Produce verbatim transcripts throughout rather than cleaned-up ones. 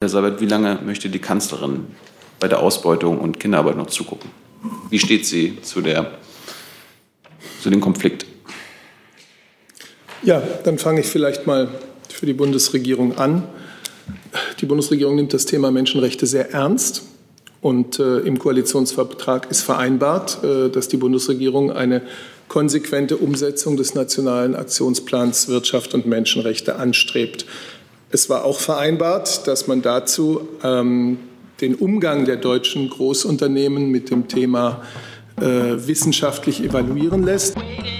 Herr Seibert, wie lange möchte die Kanzlerin bei der Ausbeutung und Kinderarbeit noch zugucken? Wie steht sie zu, der, zu dem Konflikt? Ja, dann fange ich vielleicht mal für die Bundesregierung an. Die Bundesregierung nimmt das Thema Menschenrechte sehr ernst. Und äh, im Koalitionsvertrag ist vereinbart, äh, dass die Bundesregierung eine konsequente Umsetzung des Nationalen Aktionsplans Wirtschaft und Menschenrechte anstrebt. Es war auch vereinbart, dass man dazu ähm, den Umgang der deutschen Großunternehmen mit dem Thema äh, wissenschaftlich evaluieren lässt.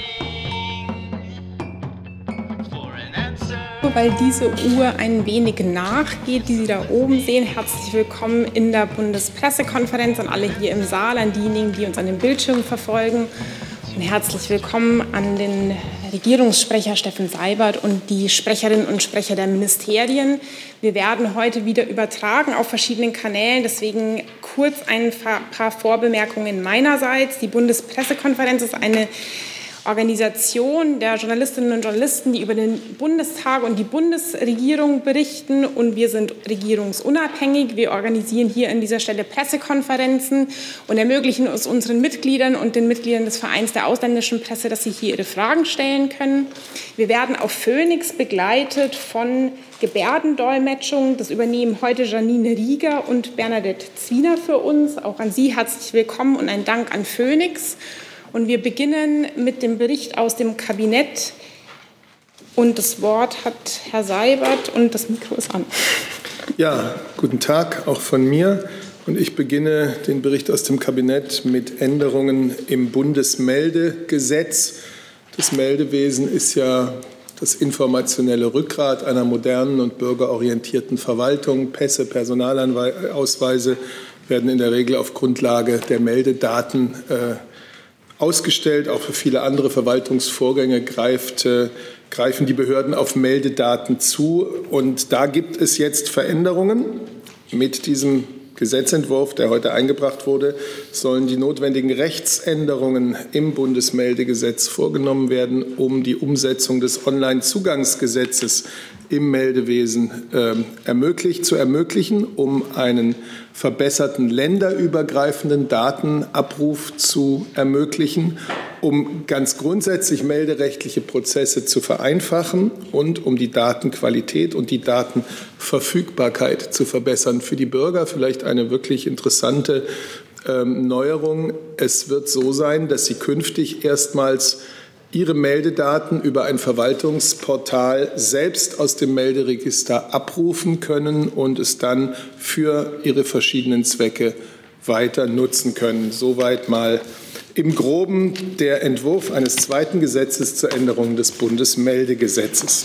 Weil diese Uhr ein wenig nachgeht, die Sie da oben sehen. Herzlich willkommen in der Bundespressekonferenz an alle hier im Saal, an diejenigen, die uns an den Bildschirmen verfolgen. Und herzlich willkommen an den Regierungssprecher Steffen Seibert und die Sprecherinnen und Sprecher der Ministerien. Wir werden heute wieder übertragen auf verschiedenen Kanälen, deswegen kurz ein paar Vorbemerkungen meinerseits. Die Bundespressekonferenz ist eine Organisation der Journalistinnen und Journalisten, die über den Bundestag und die Bundesregierung berichten, und wir sind regierungsunabhängig. Wir organisieren hier an dieser Stelle Pressekonferenzen und ermöglichen es unseren Mitgliedern und den Mitgliedern des Vereins der ausländischen Presse, dass sie hier ihre Fragen stellen können. Wir werden auf Phoenix begleitet von Gebärdendolmetschung. Das übernehmen heute Janine Rieger und Bernadette Zwiener für uns. Auch an Sie herzlich willkommen und ein Dank an Phoenix. Und wir beginnen mit dem Bericht aus dem Kabinett. Und das Wort hat Herr Seibert und das Mikro ist an. Ja, guten Tag auch von mir. Und ich beginne den Bericht aus dem Kabinett mit Änderungen im Bundesmeldegesetz. Das Meldewesen ist ja das informationelle Rückgrat einer modernen und bürgerorientierten Verwaltung. Pässe, Personalausweise werden in der Regel auf Grundlage der Meldedaten äh, ausgestellt. Auch für viele andere Verwaltungsvorgänge greift, äh, greifen die Behörden auf Meldedaten zu. Und da gibt es jetzt Veränderungen. Mit diesem Gesetzentwurf, der heute eingebracht wurde, sollen die notwendigen Rechtsänderungen im Bundesmeldegesetz vorgenommen werden, um die Umsetzung des Onlinezugangsgesetzes im Meldewesen äh, ermöglicht, zu ermöglichen, um einen verbesserten länderübergreifenden Datenabruf zu ermöglichen, um ganz grundsätzlich melderechtliche Prozesse zu vereinfachen und um die Datenqualität und die Datenverfügbarkeit zu verbessern. Für die Bürger vielleicht eine wirklich interessante ähm, Neuerung. Es wird so sein, dass sie künftig erstmals ihre Meldedaten über ein Verwaltungsportal selbst aus dem Melderegister abrufen können und es dann für ihre verschiedenen Zwecke weiter nutzen können. Soweit mal im Groben der Entwurf eines zweiten Gesetzes zur Änderung des Bundesmeldegesetzes.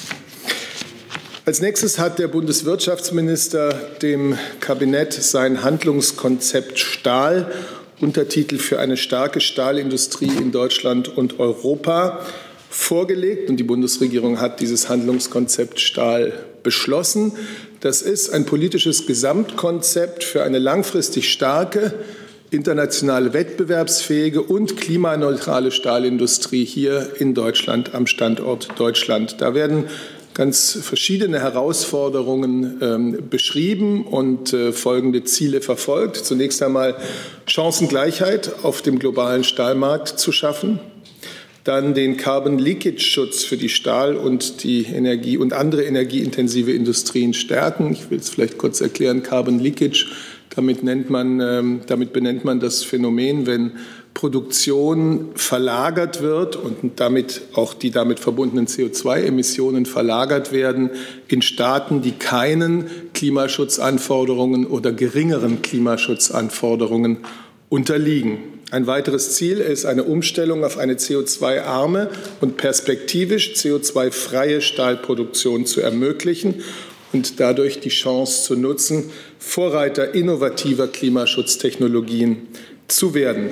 Als nächstes hat der Bundeswirtschaftsminister dem Kabinett sein Handlungskonzept Stahl, Untertitel für eine starke Stahlindustrie in Deutschland und Europa, vorgelegt. Und die Bundesregierung hat dieses Handlungskonzept Stahl beschlossen. Das ist ein politisches Gesamtkonzept für eine langfristig starke, internationale, wettbewerbsfähige und klimaneutrale Stahlindustrie hier in Deutschland, am Standort Deutschland. Da werden ganz verschiedene Herausforderungen ähm, beschrieben und äh, folgende Ziele verfolgt. Zunächst einmal Chancengleichheit auf dem globalen Stahlmarkt zu schaffen, dann den Carbon-Leakage-Schutz für die Stahl- und die Energie- und andere energieintensive Industrien stärken. Ich will es vielleicht kurz erklären. Carbon-Leakage, damit nennt man, ähm, damit benennt man das Phänomen, wenn Produktion verlagert wird und damit auch die damit verbundenen C O zwei Emissionen verlagert werden in Staaten, die keinen Klimaschutzanforderungen oder geringeren Klimaschutzanforderungen unterliegen. Ein weiteres Ziel ist eine Umstellung auf eine C O zwei arme und perspektivisch C O zwei freie Stahlproduktion zu ermöglichen und dadurch die Chance zu nutzen, Vorreiter innovativer Klimaschutztechnologien zu werden.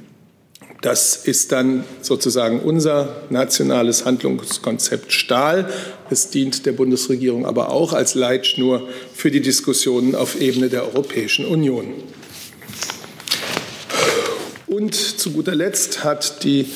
Das ist dann sozusagen unser nationales Handlungskonzept Stahl. Es dient der Bundesregierung aber auch als Leitschnur für die Diskussionen auf Ebene der Europäischen Union. Und zu guter Letzt hat die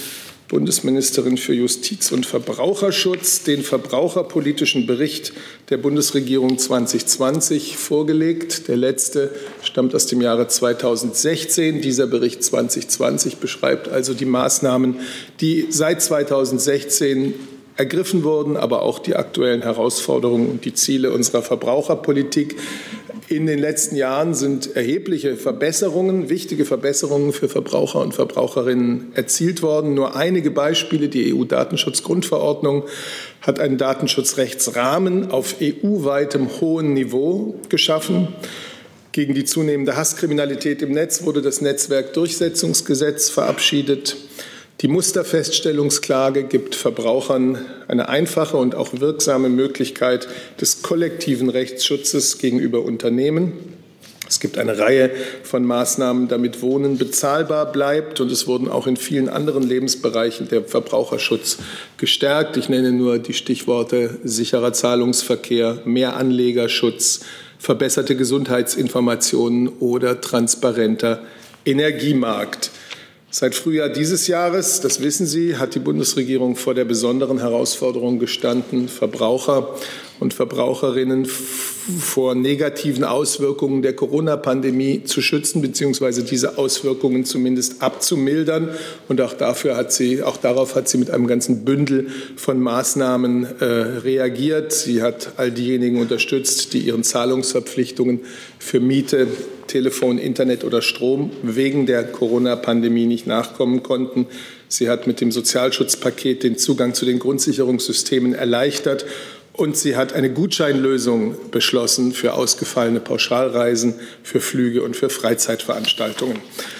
Bundesministerin für Justiz und Verbraucherschutz den verbraucherpolitischen Bericht der Bundesregierung zwanzig zwanzig vorgelegt. Der letzte stammt aus dem Jahre zweitausendsechzehn. Dieser Bericht zwanzig zwanzig beschreibt also die Maßnahmen, die seit zweitausendsechzehn ergriffen wurden, aber auch die aktuellen Herausforderungen und die Ziele unserer Verbraucherpolitik. In den letzten Jahren sind erhebliche Verbesserungen, wichtige Verbesserungen für Verbraucher und Verbraucherinnen erzielt worden. Nur einige Beispiele. Die E U-Datenschutzgrundverordnung hat einen Datenschutzrechtsrahmen auf E U-weitem hohen Niveau geschaffen. Gegen die zunehmende Hasskriminalität im Netz wurde das Netzwerkdurchsetzungsgesetz verabschiedet. Die Musterfeststellungsklage gibt Verbrauchern eine einfache und auch wirksame Möglichkeit des kollektiven Rechtsschutzes gegenüber Unternehmen. Es gibt eine Reihe von Maßnahmen, damit Wohnen bezahlbar bleibt. Und es wurden auch in vielen anderen Lebensbereichen der Verbraucherschutz gestärkt. Ich nenne nur die Stichworte sicherer Zahlungsverkehr, mehr Anlegerschutz, verbesserte Gesundheitsinformationen oder transparenter Energiemarkt. Seit Frühjahr dieses Jahres, das wissen Sie, hat die Bundesregierung vor der besonderen Herausforderung gestanden, Verbraucher und Verbraucherinnen vor negativen Auswirkungen der Corona-Pandemie zu schützen bzw. diese Auswirkungen zumindest abzumildern. Und auch dafür hat sie, auch darauf hat sie mit einem ganzen Bündel von Maßnahmen äh, reagiert. Sie hat all diejenigen unterstützt, die ihren Zahlungsverpflichtungen für Miete, Telefon, Internet oder Strom wegen der Corona-Pandemie nicht nachkommen konnten. Sie hat mit dem Sozialschutzpaket den Zugang zu den Grundsicherungssystemen erleichtert. Und sie hat eine Gutscheinlösung beschlossen für ausgefallene Pauschalreisen, für Flüge und für Freizeitveranstaltungen.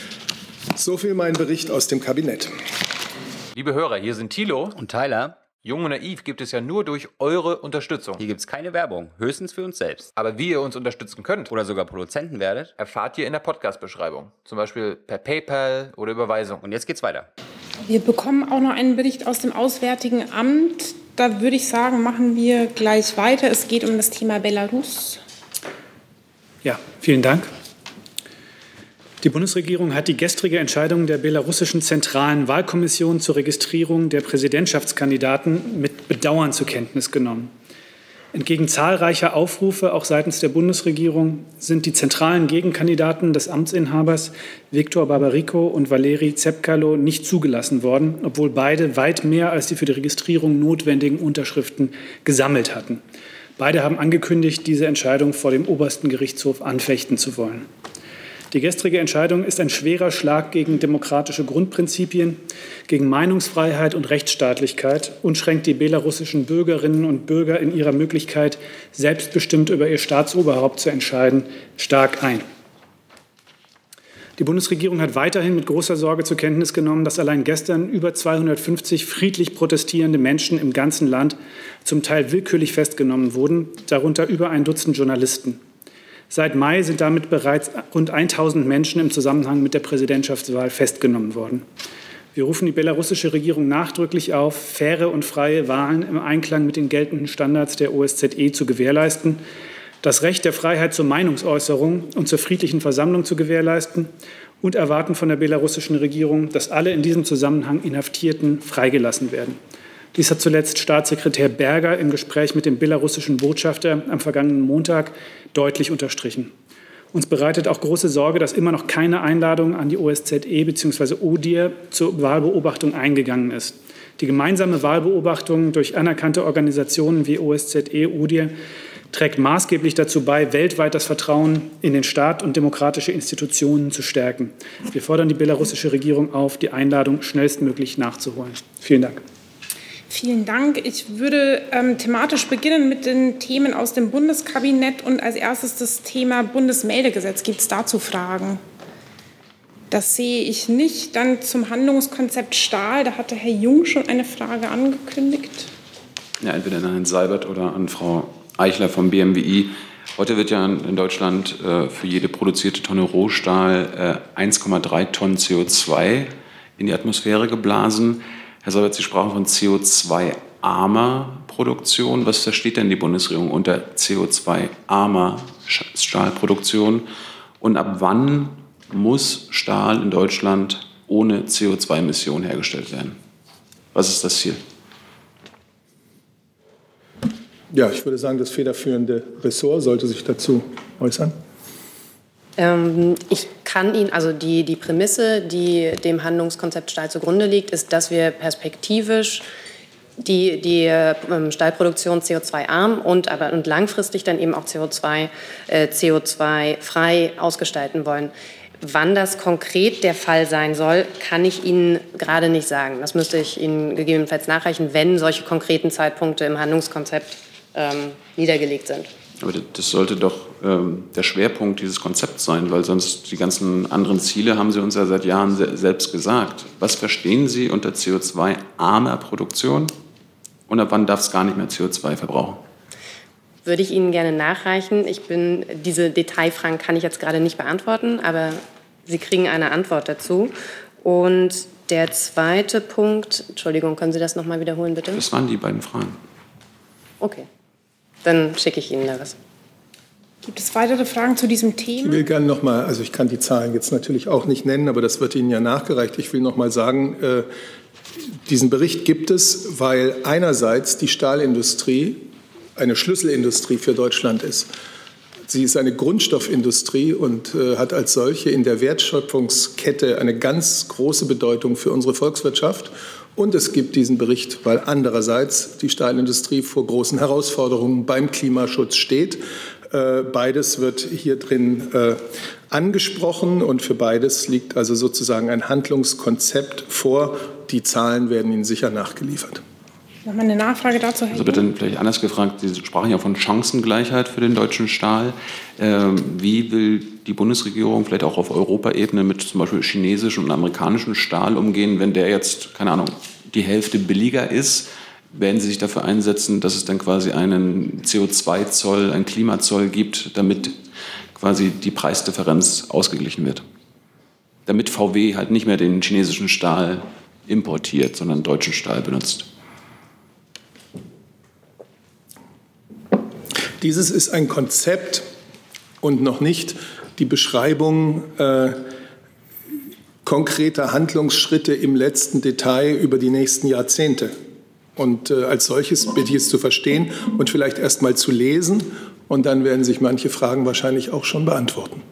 So viel mein Bericht aus dem Kabinett. Liebe Hörer, hier sind Thilo und Tyler. Jung und Naiv gibt es ja nur durch eure Unterstützung. Hier gibt es keine Werbung, höchstens für uns selbst. Aber wie ihr uns unterstützen könnt oder sogar Produzenten werdet, erfahrt ihr in der Podcast-Beschreibung. Zum Beispiel per PayPal oder Überweisung. Und jetzt geht's weiter. Wir bekommen auch noch einen Bericht aus dem Auswärtigen Amt. Da würde ich sagen, machen wir gleich weiter. Es geht um das Thema Belarus. Ja, vielen Dank. Die Bundesregierung hat die gestrige Entscheidung der belarussischen Zentralen Wahlkommission zur Registrierung der Präsidentschaftskandidaten mit Bedauern zur Kenntnis genommen. Entgegen zahlreicher Aufrufe, auch seitens der Bundesregierung, sind die zentralen Gegenkandidaten des Amtsinhabers Viktor Babariko und Valeri Tsepkalo nicht zugelassen worden, obwohl beide weit mehr als die für die Registrierung notwendigen Unterschriften gesammelt hatten. Beide haben angekündigt, diese Entscheidung vor dem obersten Gerichtshof anfechten zu wollen. Die gestrige Entscheidung ist ein schwerer Schlag gegen demokratische Grundprinzipien, gegen Meinungsfreiheit und Rechtsstaatlichkeit und schränkt die belarussischen Bürgerinnen und Bürger in ihrer Möglichkeit, selbstbestimmt über ihr Staatsoberhaupt zu entscheiden, stark ein. Die Bundesregierung hat weiterhin mit großer Sorge zur Kenntnis genommen, dass allein gestern über zweihundertfünfzig friedlich protestierende Menschen im ganzen Land zum Teil willkürlich festgenommen wurden, darunter über ein Dutzend Journalisten. Seit Mai sind damit bereits rund tausend Menschen im Zusammenhang mit der Präsidentschaftswahl festgenommen worden. Wir rufen die belarussische Regierung nachdrücklich auf, faire und freie Wahlen im Einklang mit den geltenden Standards der O S Z E zu gewährleisten, das Recht der Freiheit zur Meinungsäußerung und zur friedlichen Versammlung zu gewährleisten und erwarten von der belarussischen Regierung, dass alle in diesem Zusammenhang Inhaftierten freigelassen werden. Dies hat zuletzt Staatssekretär Berger im Gespräch mit dem belarussischen Botschafter am vergangenen Montag deutlich unterstrichen. Uns bereitet auch große Sorge, dass immer noch keine Einladung an die O S Z E bzw. O D I H R zur Wahlbeobachtung eingegangen ist. Die gemeinsame Wahlbeobachtung durch anerkannte Organisationen wie O S Z E, O D I H R trägt maßgeblich dazu bei, weltweit das Vertrauen in den Staat und demokratische Institutionen zu stärken. Wir fordern die belarussische Regierung auf, die Einladung schnellstmöglich nachzuholen. Vielen Dank. Vielen Dank. Ich würde ähm, thematisch beginnen mit den Themen aus dem Bundeskabinett und als erstes das Thema Bundesmeldegesetz. Gibt es dazu Fragen? Das sehe ich nicht. Dann zum Handlungskonzept Stahl. Da hatte Herr Jung schon eine Frage angekündigt. Ja, entweder an Herrn Seibert oder an Frau Eichler vom B M W I. Heute wird ja in Deutschland äh, für jede produzierte Tonne Rohstahl äh, eins Komma drei Tonnen C O zwei in die Atmosphäre geblasen. Herr Seibert, Sie sprachen von C O zwei armer Produktion. Was versteht denn die Bundesregierung unter C O zwei armer Stahlproduktion? Und ab wann muss Stahl in Deutschland ohne C O zwei Emissionen hergestellt werden? Was ist das Ziel? Ja, ich würde sagen, das federführende Ressort sollte sich dazu äußern. Ähm, ich kann Ihnen, also die, die Prämisse, die dem Handlungskonzept Stahl zugrunde liegt, ist, dass wir perspektivisch die, die ähm, Stahlproduktion C O zwei arm und, aber, und langfristig dann eben auch C O zwei, äh, C O zwei frei ausgestalten wollen. Wann das konkret der Fall sein soll, kann ich Ihnen gerade nicht sagen. Das müsste ich Ihnen gegebenenfalls nachreichen, wenn solche konkreten Zeitpunkte im Handlungskonzept ähm, niedergelegt sind. Aber das sollte doch ähm, der Schwerpunkt dieses Konzepts sein, weil sonst die ganzen anderen Ziele haben Sie uns ja seit Jahren se- selbst gesagt. Was verstehen Sie unter C O zwei armer Produktion und ab wann darf es gar nicht mehr C O zwei verbrauchen? Würde ich Ihnen gerne nachreichen. Ich bin, diese Detailfragen kann ich jetzt gerade nicht beantworten, aber Sie kriegen eine Antwort dazu. Und der zweite Punkt, Entschuldigung, können Sie das noch mal wiederholen, bitte? Das waren die beiden Fragen. Okay, dann schicke ich Ihnen da was. Gibt es weitere Fragen zu diesem Thema? Ich will gerne noch mal, also ich kann die Zahlen jetzt natürlich auch nicht nennen, aber das wird Ihnen ja nachgereicht. Ich will noch mal sagen, äh, diesen Bericht gibt es, weil einerseits die Stahlindustrie eine Schlüsselindustrie für Deutschland ist. Sie ist eine Grundstoffindustrie und äh, hat als solche in der Wertschöpfungskette eine ganz große Bedeutung für unsere Volkswirtschaft. Und es gibt diesen Bericht, weil andererseits die Stahlindustrie vor großen Herausforderungen beim Klimaschutz steht. Äh, beides wird hier drin äh, angesprochen und für beides liegt also sozusagen ein Handlungskonzept vor. Die Zahlen werden Ihnen sicher nachgeliefert. Noch mal eine Nachfrage dazu, Herr Also bitte vielleicht anders gefragt, Sie sprachen ja von Chancengleichheit für den deutschen Stahl. Ähm, wie will die Bundesregierung vielleicht auch auf Europaebene mit zum Beispiel chinesischem und amerikanischem Stahl umgehen, wenn der jetzt, keine Ahnung, die Hälfte billiger ist? Werden Sie sich dafür einsetzen, dass es dann quasi einen C O zwei Zoll, einen Klimazoll gibt, damit quasi die Preisdifferenz ausgeglichen wird? Damit V W halt nicht mehr den chinesischen Stahl importiert, sondern deutschen Stahl benutzt. Dieses ist ein Konzept und noch nicht die Beschreibung äh, konkreter Handlungsschritte im letzten Detail über die nächsten Jahrzehnte. Und äh, als solches bitte ich es zu verstehen und vielleicht erst mal zu lesen. Und dann werden sich manche Fragen wahrscheinlich auch schon beantworten.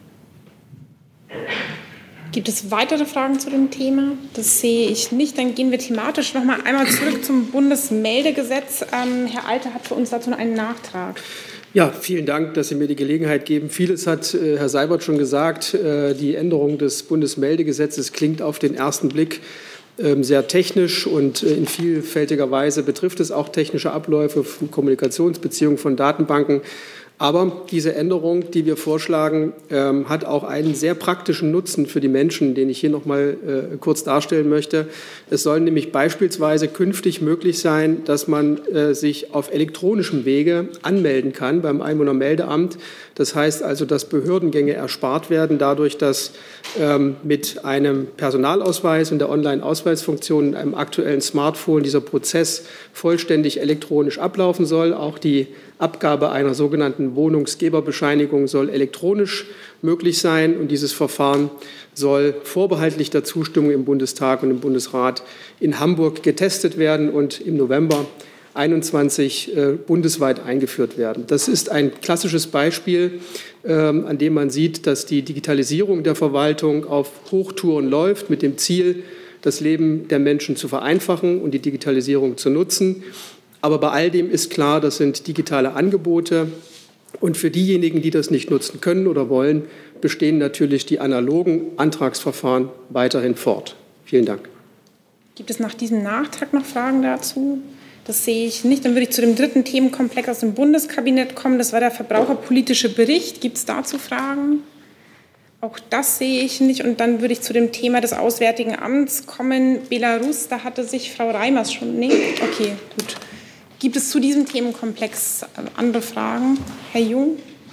Gibt es weitere Fragen zu dem Thema? Das sehe ich nicht. Dann gehen wir thematisch noch mal einmal zurück zum Bundesmeldegesetz. Ähm, Herr Alter hat für uns dazu einen Nachtrag. Ja, vielen Dank, dass Sie mir die Gelegenheit geben. Vieles hat äh, Herr Seibert schon gesagt. Äh, die Änderung des Bundesmeldegesetzes klingt auf den ersten Blick äh, sehr technisch und äh, in vielfältiger Weise betrifft es auch technische Abläufe von Kommunikationsbeziehungen von Datenbanken. Aber diese Änderung, die wir vorschlagen, ähm, hat auch einen sehr praktischen Nutzen für die Menschen, den ich hier noch mal äh, kurz darstellen möchte. Es soll nämlich beispielsweise künftig möglich sein, dass man äh, sich auf elektronischem Wege anmelden kann beim Einwohnermeldeamt. Das heißt also, dass Behördengänge erspart werden, dadurch, dass ähm, mit einem Personalausweis und der Online-Ausweisfunktion in einem aktuellen Smartphone dieser Prozess vollständig elektronisch ablaufen soll. Auch die Abgabe einer sogenannten Wohnungsgeberbescheinigung soll elektronisch möglich sein. Und dieses Verfahren soll vorbehaltlich der Zustimmung im Bundestag und im Bundesrat in Hamburg getestet werden und im November einundzwanzig äh, bundesweit eingeführt werden. Das ist ein klassisches Beispiel, ähm, an dem man sieht, dass die Digitalisierung der Verwaltung auf Hochtouren läuft, mit dem Ziel, das Leben der Menschen zu vereinfachen und die Digitalisierung zu nutzen. Aber bei all dem ist klar, das sind digitale Angebote. Und für diejenigen, die das nicht nutzen können oder wollen, bestehen natürlich die analogen Antragsverfahren weiterhin fort. Vielen Dank. Gibt es nach diesem Nachtrag noch Fragen dazu? Das sehe ich nicht. Dann würde ich zu dem dritten Themenkomplex aus dem Bundeskabinett kommen. Das war der verbraucherpolitische Bericht. Gibt es dazu Fragen? Auch das sehe ich nicht. Und dann würde ich zu dem Thema des Auswärtigen Amts kommen. Belarus, da hatte sich Frau Reimers schon... Nee, okay, gut. Gibt es zu diesem Themenkomplex andere Fragen? Herr Jung?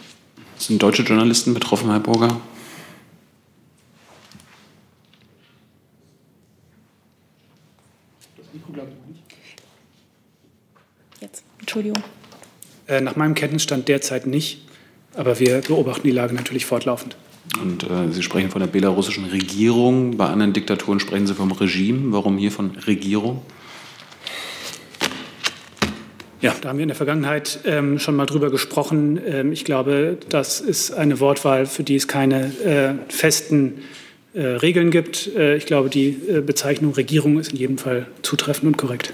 Sind deutsche Journalisten betroffen, Herr Burger? Jetzt, Entschuldigung. Äh, nach meinem Kenntnisstand derzeit nicht, aber wir beobachten die Lage natürlich fortlaufend. Und äh, Sie sprechen von der belarussischen Regierung. Bei anderen Diktaturen sprechen Sie vom Regime. Warum hier von Regierung? Ja, da haben wir in der Vergangenheit ähm, schon mal drüber gesprochen. Ähm, ich glaube, das ist eine Wortwahl, für die es keine äh, festen äh, Regeln gibt. Äh, ich glaube, die äh, Bezeichnung Regierung ist in jedem Fall zutreffend und korrekt.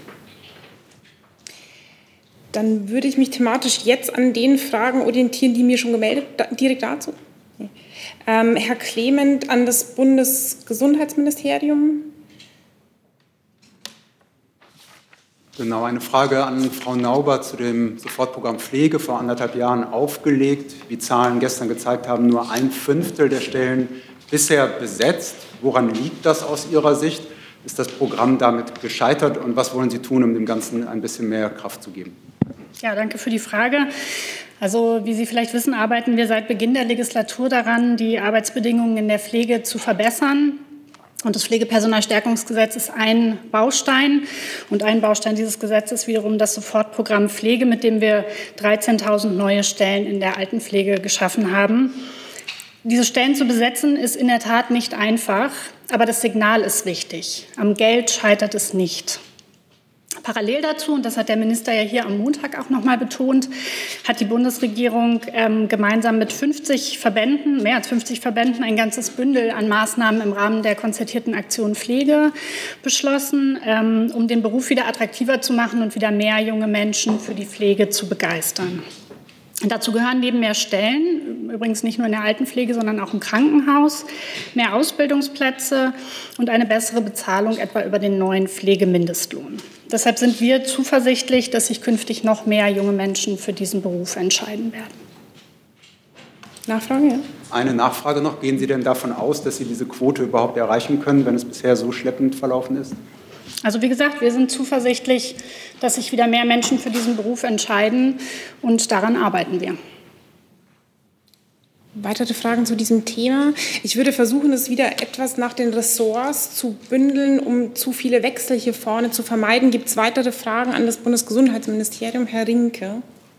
Dann würde ich mich thematisch jetzt an den Fragen orientieren, die mir schon gemeldet, direkt dazu. Ähm, Herr Clement an das Bundesgesundheitsministerium. Genau, eine Frage an Frau Nauber zu dem Sofortprogramm Pflege, vor anderthalb Jahren aufgelegt. Wie Zahlen gestern gezeigt haben, nur ein Fünftel der Stellen bisher besetzt. Woran liegt das aus Ihrer Sicht? Ist das Programm damit gescheitert und was wollen Sie tun, um dem Ganzen ein bisschen mehr Kraft zu geben? Ja, danke für die Frage. Also, wie Sie vielleicht wissen, arbeiten wir seit Beginn der Legislatur daran, die Arbeitsbedingungen in der Pflege zu verbessern. Und das Pflegepersonalstärkungsgesetz ist ein Baustein. Und ein Baustein dieses Gesetzes ist wiederum das Sofortprogramm Pflege, mit dem wir dreizehntausend neue Stellen in der Altenpflege geschaffen haben. Diese Stellen zu besetzen, ist in der Tat nicht einfach, aber das Signal ist wichtig. Am Geld scheitert es nicht. Parallel dazu, und das hat der Minister ja hier am Montag auch noch mal betont, hat die Bundesregierung ähm, gemeinsam mit fünfzig Verbänden, mehr als fünfzig Verbänden, ein ganzes Bündel an Maßnahmen im Rahmen der konzertierten Aktion Pflege beschlossen, ähm, um den Beruf wieder attraktiver zu machen und wieder mehr junge Menschen für die Pflege zu begeistern. Und dazu gehören neben mehr Stellen, übrigens nicht nur in der Altenpflege, sondern auch im Krankenhaus, mehr Ausbildungsplätze und eine bessere Bezahlung etwa über den neuen Pflegemindestlohn. Deshalb sind wir zuversichtlich, dass sich künftig noch mehr junge Menschen für diesen Beruf entscheiden werden. Nachfrage? Ja. Eine Nachfrage noch. Gehen Sie denn davon aus, dass Sie diese Quote überhaupt erreichen können, wenn es bisher so schleppend verlaufen ist? Also wie gesagt, wir sind zuversichtlich, dass sich wieder mehr Menschen für diesen Beruf entscheiden und daran arbeiten wir. Weitere Fragen zu diesem Thema? Ich würde versuchen, es wieder etwas nach den Ressorts zu bündeln, um zu viele Wechsel hier vorne zu vermeiden. Gibt es weitere Fragen an das Bundesgesundheitsministerium? Herr Rinke.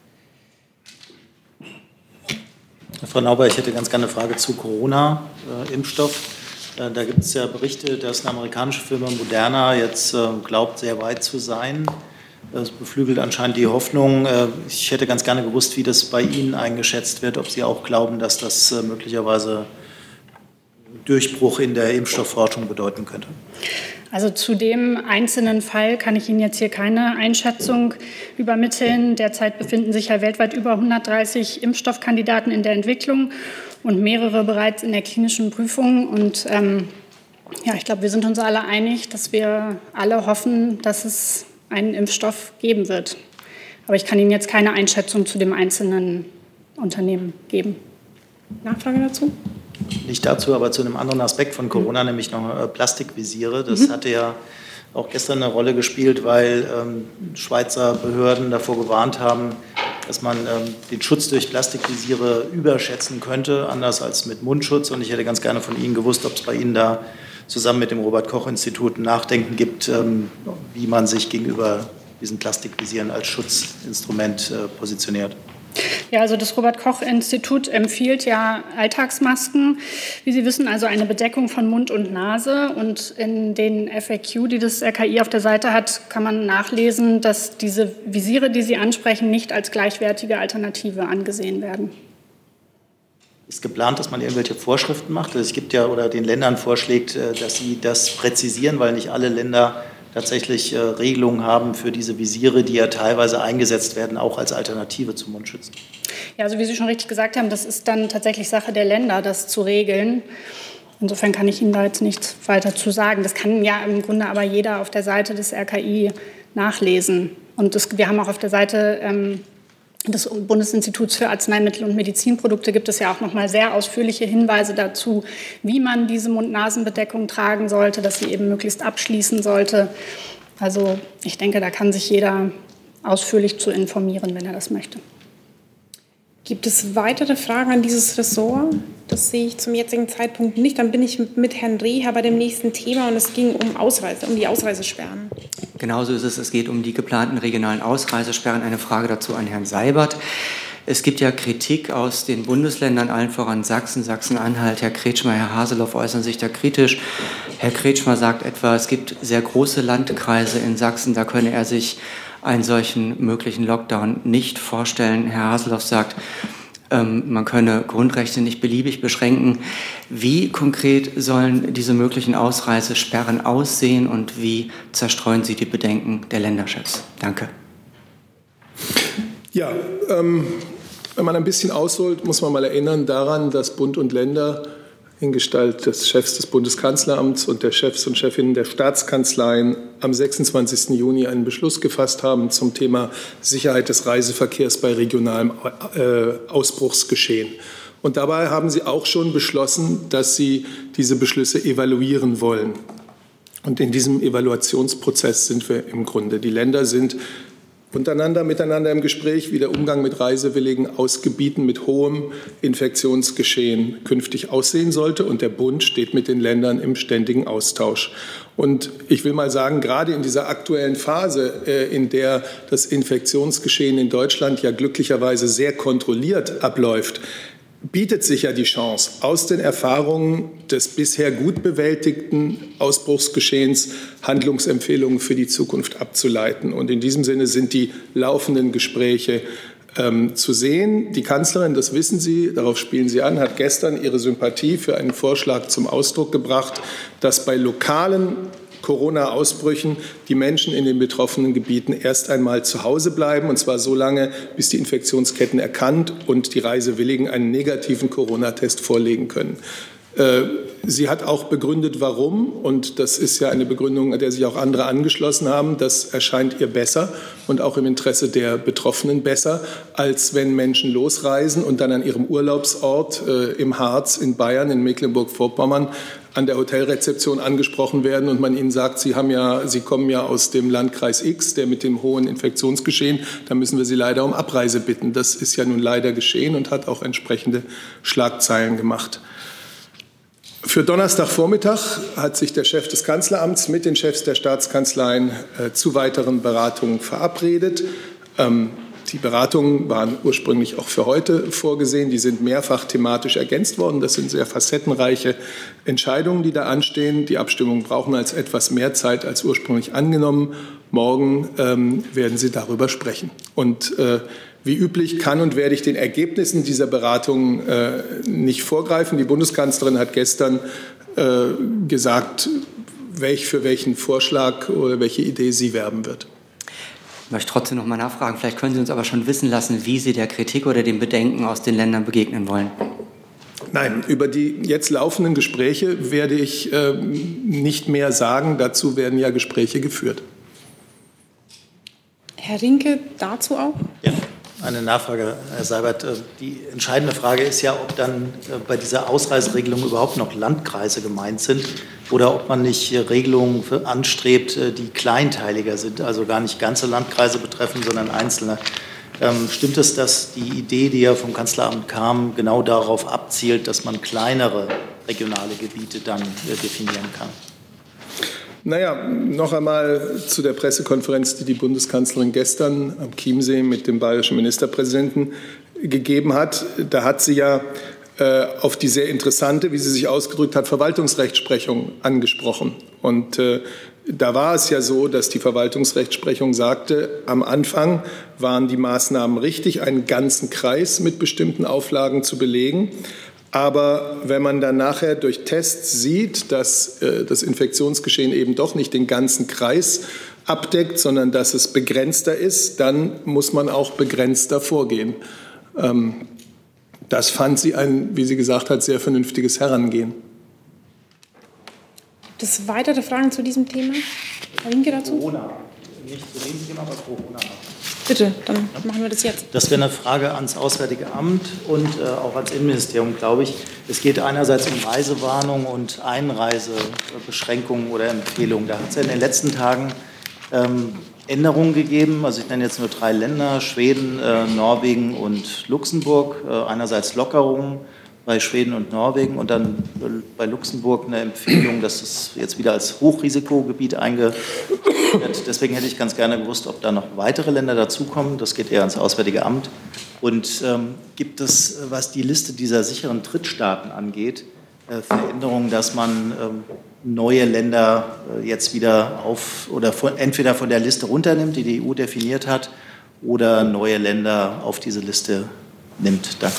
Frau Nauber, ich hätte ganz gerne eine Frage zu Corona-Impfstoff. Da gibt es ja Berichte, dass eine amerikanische Firma Moderna jetzt glaubt, sehr weit zu sein. Das beflügelt anscheinend die Hoffnung. Ich hätte ganz gerne gewusst, wie das bei Ihnen eingeschätzt wird, ob Sie auch glauben, dass das möglicherweise Durchbruch in der Impfstoffforschung bedeuten könnte. Also zu dem einzelnen Fall kann ich Ihnen jetzt hier keine Einschätzung übermitteln. Derzeit befinden sich ja weltweit über hundertdreißig Impfstoffkandidaten in der Entwicklung und mehrere bereits in der klinischen Prüfung. Und ähm, ja, ich glaube, wir sind uns alle einig, dass wir alle hoffen, dass es einen Impfstoff geben wird. Aber ich kann Ihnen jetzt keine Einschätzung zu dem einzelnen Unternehmen geben. Nachfrage dazu? Nicht dazu, aber zu einem anderen Aspekt von Corona, mhm. nämlich noch Plastikvisiere. Das mhm. hatte ja auch gestern eine Rolle gespielt, weil ähm, Schweizer Behörden davor gewarnt haben, dass man ähm, den Schutz durch Plastikvisiere überschätzen könnte, anders als mit Mundschutz. Und ich hätte ganz gerne von Ihnen gewusst, ob es bei Ihnen da zusammen mit dem Robert-Koch-Institut ein Nachdenken gibt, ähm, wie man sich gegenüber diesen Plastikvisieren als Schutzinstrument äh, positioniert. Ja, also das Robert-Koch-Institut empfiehlt ja Alltagsmasken. Wie Sie wissen, also eine Bedeckung von Mund und Nase. Und in den F A Q, die das R K I auf der Seite hat, kann man nachlesen, dass diese Visiere, die Sie ansprechen, nicht als gleichwertige Alternative angesehen werden. Ist geplant, dass man irgendwelche Vorschriften macht? Also es gibt ja oder den Ländern vorschlägt, dass sie das präzisieren, weil nicht alle Länder tatsächlich äh, Regelungen haben für diese Visiere, die ja teilweise eingesetzt werden, auch als Alternative zum Mundschützen. Ja, also wie Sie schon richtig gesagt haben, das ist dann tatsächlich Sache der Länder, das zu regeln. Insofern kann ich Ihnen da jetzt nichts weiter zu sagen. Das kann ja im Grunde aber jeder auf der Seite des R K I nachlesen. Und das, wir haben auch auf der Seite ähm, des Bundesinstituts für Arzneimittel und Medizinprodukte gibt es ja auch noch mal sehr ausführliche Hinweise dazu, wie man diese Mund-Nasen-Bedeckung tragen sollte, dass sie eben möglichst abschließen sollte. Also ich denke, da kann sich jeder ausführlich zu informieren, wenn er das möchte. Gibt es weitere Fragen an dieses Ressort? Das sehe ich zum jetzigen Zeitpunkt nicht. Dann bin ich mit Herrn Reher bei dem nächsten Thema und es ging um Ausreise, um die Ausreisesperren. Genauso ist es. Es geht um die geplanten regionalen Ausreisesperren. Eine Frage dazu an Herrn Seibert. Es gibt ja Kritik aus den Bundesländern, allen voran Sachsen, Sachsen-Anhalt. Herr Kretschmer, Herr Haseloff äußern sich da kritisch. Herr Kretschmer sagt etwa, es gibt sehr große Landkreise in Sachsen, da könne er sich einen solchen möglichen Lockdown nicht vorstellen. Herr Haseloff sagt, ähm, man könne Grundrechte nicht beliebig beschränken. Wie konkret sollen diese möglichen Ausreisesperren aussehen und wie zerstreuen Sie die Bedenken der Länderchefs? Danke. Ja, ähm, wenn man ein bisschen ausholt, muss man mal erinnern daran, dass Bund und Länder in Gestalt des Chefs des Bundeskanzleramts und der Chefs und Chefinnen der Staatskanzleien am sechsundzwanzigsten Juni einen Beschluss gefasst haben zum Thema Sicherheit des Reiseverkehrs bei regionalem äh, Ausbruchsgeschehen. Und dabei haben sie auch schon beschlossen, dass sie diese Beschlüsse evaluieren wollen. Und in diesem Evaluationsprozess sind wir im Grunde. Die Länder sind untereinander, miteinander im Gespräch, wie der Umgang mit Reisewilligen aus Gebieten mit hohem Infektionsgeschehen künftig aussehen sollte. Und der Bund steht mit den Ländern im ständigen Austausch. Und ich will mal sagen, gerade in dieser aktuellen Phase, in der das Infektionsgeschehen in Deutschland ja glücklicherweise sehr kontrolliert abläuft, bietet sich ja die Chance, aus den Erfahrungen des bisher gut bewältigten Ausbruchsgeschehens Handlungsempfehlungen für die Zukunft abzuleiten. Und in diesem Sinne sind die laufenden Gespräche ähm, zu sehen. Die Kanzlerin, das wissen Sie, darauf spielen Sie an, hat gestern ihre Sympathie für einen Vorschlag zum Ausdruck gebracht, dass bei lokalen Corona-Ausbrüchen die Menschen in den betroffenen Gebieten erst einmal zu Hause bleiben, und zwar so lange, bis die Infektionsketten erkannt und die Reisewilligen einen negativen Corona-Test vorlegen können. Sie hat auch begründet, warum, und das ist ja eine Begründung, an der sich auch andere angeschlossen haben. Das erscheint ihr besser und auch im Interesse der Betroffenen besser, als wenn Menschen losreisen und dann an ihrem Urlaubsort äh, im Harz, in Bayern, in Mecklenburg-Vorpommern an der Hotelrezeption angesprochen werden und man ihnen sagt, Sie haben ja, Sie kommen ja aus dem Landkreis X, der mit dem hohen Infektionsgeschehen, da müssen wir Sie leider um Abreise bitten. Das ist ja nun leider geschehen und hat auch entsprechende Schlagzeilen gemacht. Für Donnerstagvormittag hat sich der Chef des Kanzleramts mit den Chefs der Staatskanzleien äh, zu weiteren Beratungen verabredet. Ähm, Die Beratungen waren ursprünglich auch für heute vorgesehen. Die sind mehrfach thematisch ergänzt worden. Das sind sehr facettenreiche Entscheidungen, die da anstehen. Die Abstimmungen brauchen als etwas mehr Zeit als ursprünglich angenommen. Morgen ähm, werden Sie darüber sprechen. Und äh, wie üblich kann und werde ich den Ergebnissen dieser Beratungen äh, nicht vorgreifen. Die Bundeskanzlerin hat gestern äh, gesagt, welch, für welchen Vorschlag oder welche Idee sie werben wird. Ich möchte trotzdem noch mal nachfragen. Vielleicht können Sie uns aber schon wissen lassen, wie Sie der Kritik oder den Bedenken aus den Ländern begegnen wollen. Nein, über die jetzt laufenden Gespräche werde ich äh, nicht mehr sagen. Dazu werden ja Gespräche geführt. Herr Rinke, dazu auch? Ja. Eine Nachfrage, Herr Seibert. Die entscheidende Frage ist ja, ob dann bei dieser Ausreiseregelung überhaupt noch Landkreise gemeint sind oder ob man nicht Regelungen anstrebt, die kleinteiliger sind, also gar nicht ganze Landkreise betreffen, sondern einzelne. Ähm, stimmt es, dass die Idee, die ja vom Kanzleramt kam, genau darauf abzielt, dass man kleinere regionale Gebiete dann äh, definieren kann? Naja, noch einmal zu der Pressekonferenz, die die Bundeskanzlerin gestern am Chiemsee mit dem bayerischen Ministerpräsidenten gegeben hat. Da hat sie ja äh, auf die sehr interessante, wie sie sich ausgedrückt hat, Verwaltungsrechtsprechung angesprochen. Und äh, da war es ja so, dass die Verwaltungsrechtsprechung sagte, am Anfang waren die Maßnahmen richtig, einen ganzen Kreis mit bestimmten Auflagen zu belegen. Aber wenn man dann nachher durch Tests sieht, dass äh, das Infektionsgeschehen eben doch nicht den ganzen Kreis abdeckt, sondern dass es begrenzter ist, dann muss man auch begrenzter vorgehen. Ähm, das fand sie ein, wie sie gesagt hat, sehr vernünftiges Herangehen. Gibt es weitere Fragen zu diesem Thema? Herr Rinke dazu? Corona. Nicht zu dem Thema, aber Corona. Bitte, dann machen wir das jetzt. Das wäre eine Frage ans Auswärtige Amt und äh, auch ans Innenministerium, glaube ich. Es geht einerseits um Reisewarnung und Einreisebeschränkungen oder Empfehlungen. Da hat es ja in den letzten Tagen ähm, Änderungen gegeben. Also ich nenne jetzt nur drei Länder, Schweden, äh, Norwegen und Luxemburg. Äh, einerseits Lockerungen bei Schweden und Norwegen und dann bei Luxemburg eine Empfehlung, dass es jetzt wieder als Hochrisikogebiet eingeführt wird. Deswegen hätte ich ganz gerne gewusst, ob da noch weitere Länder dazukommen. Das geht eher ans Auswärtige Amt. Und ähm, gibt es, was die Liste dieser sicheren Drittstaaten angeht, äh, Veränderung, dass man ähm, neue Länder äh, jetzt wieder auf oder von, entweder von der Liste runternimmt, die die E U definiert hat, oder neue Länder auf diese Liste nimmt? Danke.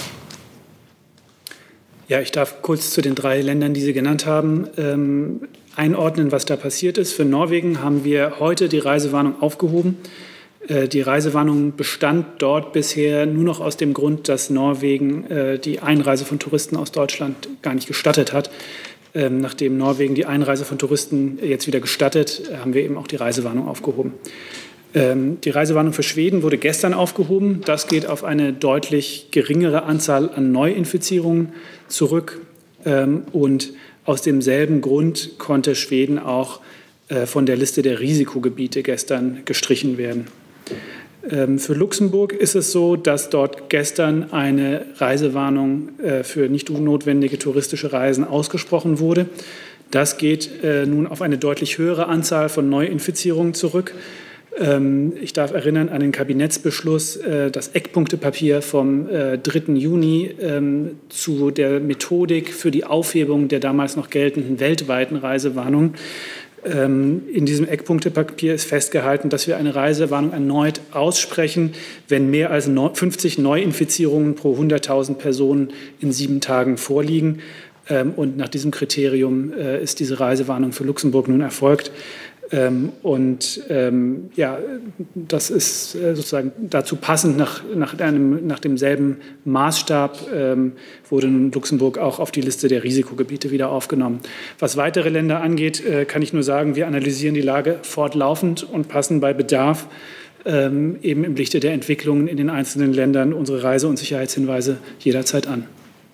Ja, ich darf kurz zu den drei Ländern, die Sie genannt haben, ähm, einordnen, was da passiert ist. Für Norwegen haben wir heute die Reisewarnung aufgehoben. Äh, die Reisewarnung bestand dort bisher nur noch aus dem Grund, dass Norwegen äh, die Einreise von Touristen aus Deutschland gar nicht gestattet hat. Ähm, nachdem Norwegen die Einreise von Touristen jetzt wieder gestattet, haben wir eben auch die Reisewarnung aufgehoben. Ähm, die Reisewarnung für Schweden wurde gestern aufgehoben. Das geht auf eine deutlich geringere Anzahl an Neuinfizierungen zurück. Ähm, und aus demselben Grund konnte Schweden auch äh, von der Liste der Risikogebiete gestern gestrichen werden. Ähm, für Luxemburg ist es so, dass dort gestern eine Reisewarnung äh, für nicht notwendige touristische Reisen ausgesprochen wurde. Das geht äh, nun auf eine deutlich höhere Anzahl von Neuinfizierungen zurück. Ähm, ich darf erinnern an den Kabinettsbeschluss, äh, das Eckpunktepapier vom äh, dritten Juni ähm, zu der Methodik für die Aufhebung der damals noch geltenden weltweiten Reisewarnung. In diesem Eckpunktepapier ist festgehalten, dass wir eine Reisewarnung erneut aussprechen, wenn mehr als fünfzig Neuinfizierungen pro hunderttausend Personen in sieben Tagen vorliegen. Und nach diesem Kriterium ist diese Reisewarnung für Luxemburg nun erfolgt. Und ähm, ja, das ist sozusagen dazu passend, nach, nach, einem, nach demselben Maßstab ähm, wurde nun Luxemburg auch auf die Liste der Risikogebiete wieder aufgenommen. Was weitere Länder angeht, äh, kann ich nur sagen, wir analysieren die Lage fortlaufend und passen bei Bedarf ähm, eben im Lichte der Entwicklungen in den einzelnen Ländern unsere Reise- und Sicherheitshinweise jederzeit an.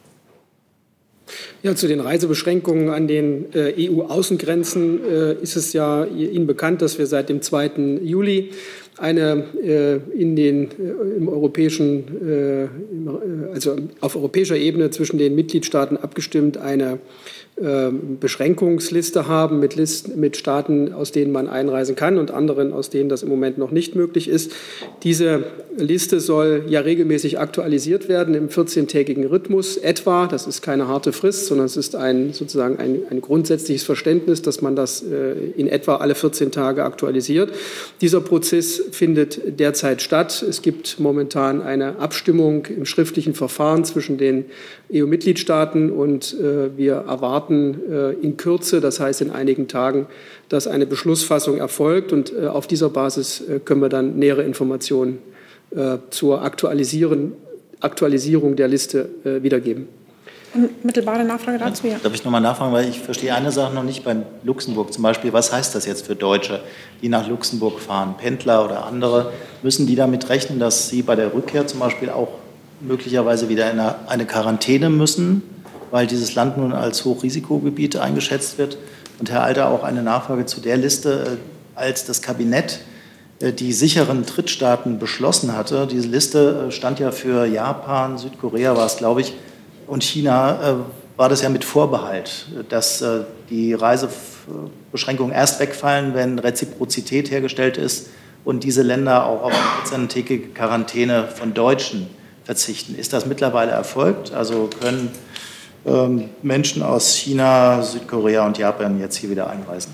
Ja, zu den Reisebeschränkungen an den äh, E U-Außengrenzen äh, ist es ja Ihnen bekannt, dass wir seit dem zweiten Juli eine äh, in den, äh, im europäischen, äh, also auf europäischer Ebene zwischen den Mitgliedstaaten abgestimmt eine äh, Beschränkungsliste haben mit, Listen, mit Staaten, aus denen man einreisen kann und anderen, aus denen das im Moment noch nicht möglich ist. Diese Liste soll ja regelmäßig aktualisiert werden im vierzehntägigen Rhythmus etwa. Das ist keine harte Frist, sondern es ist ein, sozusagen ein, ein grundsätzliches Verständnis, dass man das äh, in etwa alle vierzehn Tage aktualisiert. Dieser Prozess findet derzeit statt. Es gibt momentan eine Abstimmung im schriftlichen Verfahren zwischen den E U-Mitgliedstaaten und äh, wir erwarten äh, in Kürze, das heißt in einigen Tagen, dass eine Beschlussfassung erfolgt und äh, auf dieser Basis äh, können wir dann nähere Informationen äh, zur Aktualisieren, Aktualisierung der Liste äh, wiedergeben. Unmittelbare Nachfrage dazu, ja. Darf ich noch mal nachfragen, weil ich verstehe eine Sache noch nicht beim Luxemburg zum Beispiel. Was heißt das jetzt für Deutsche, die nach Luxemburg fahren, Pendler oder andere? Müssen die damit rechnen, dass sie bei der Rückkehr zum Beispiel auch möglicherweise wieder in eine, eine Quarantäne müssen, weil dieses Land nun als Hochrisikogebiet eingeschätzt wird? Und Herr Alter, auch eine Nachfrage zu der Liste, als das Kabinett die sicheren Drittstaaten beschlossen hatte. Diese Liste stand ja für Japan, Südkorea war es, glaube ich, und China, äh, war das ja mit Vorbehalt, dass äh, die Reisebeschränkungen erst wegfallen, wenn Reziprozität hergestellt ist und diese Länder auch auf eine vierzehntägige Quarantäne von Deutschen verzichten. Ist das mittlerweile erfolgt? Also können ähm, Menschen aus China, Südkorea und Japan jetzt hier wieder einreisen?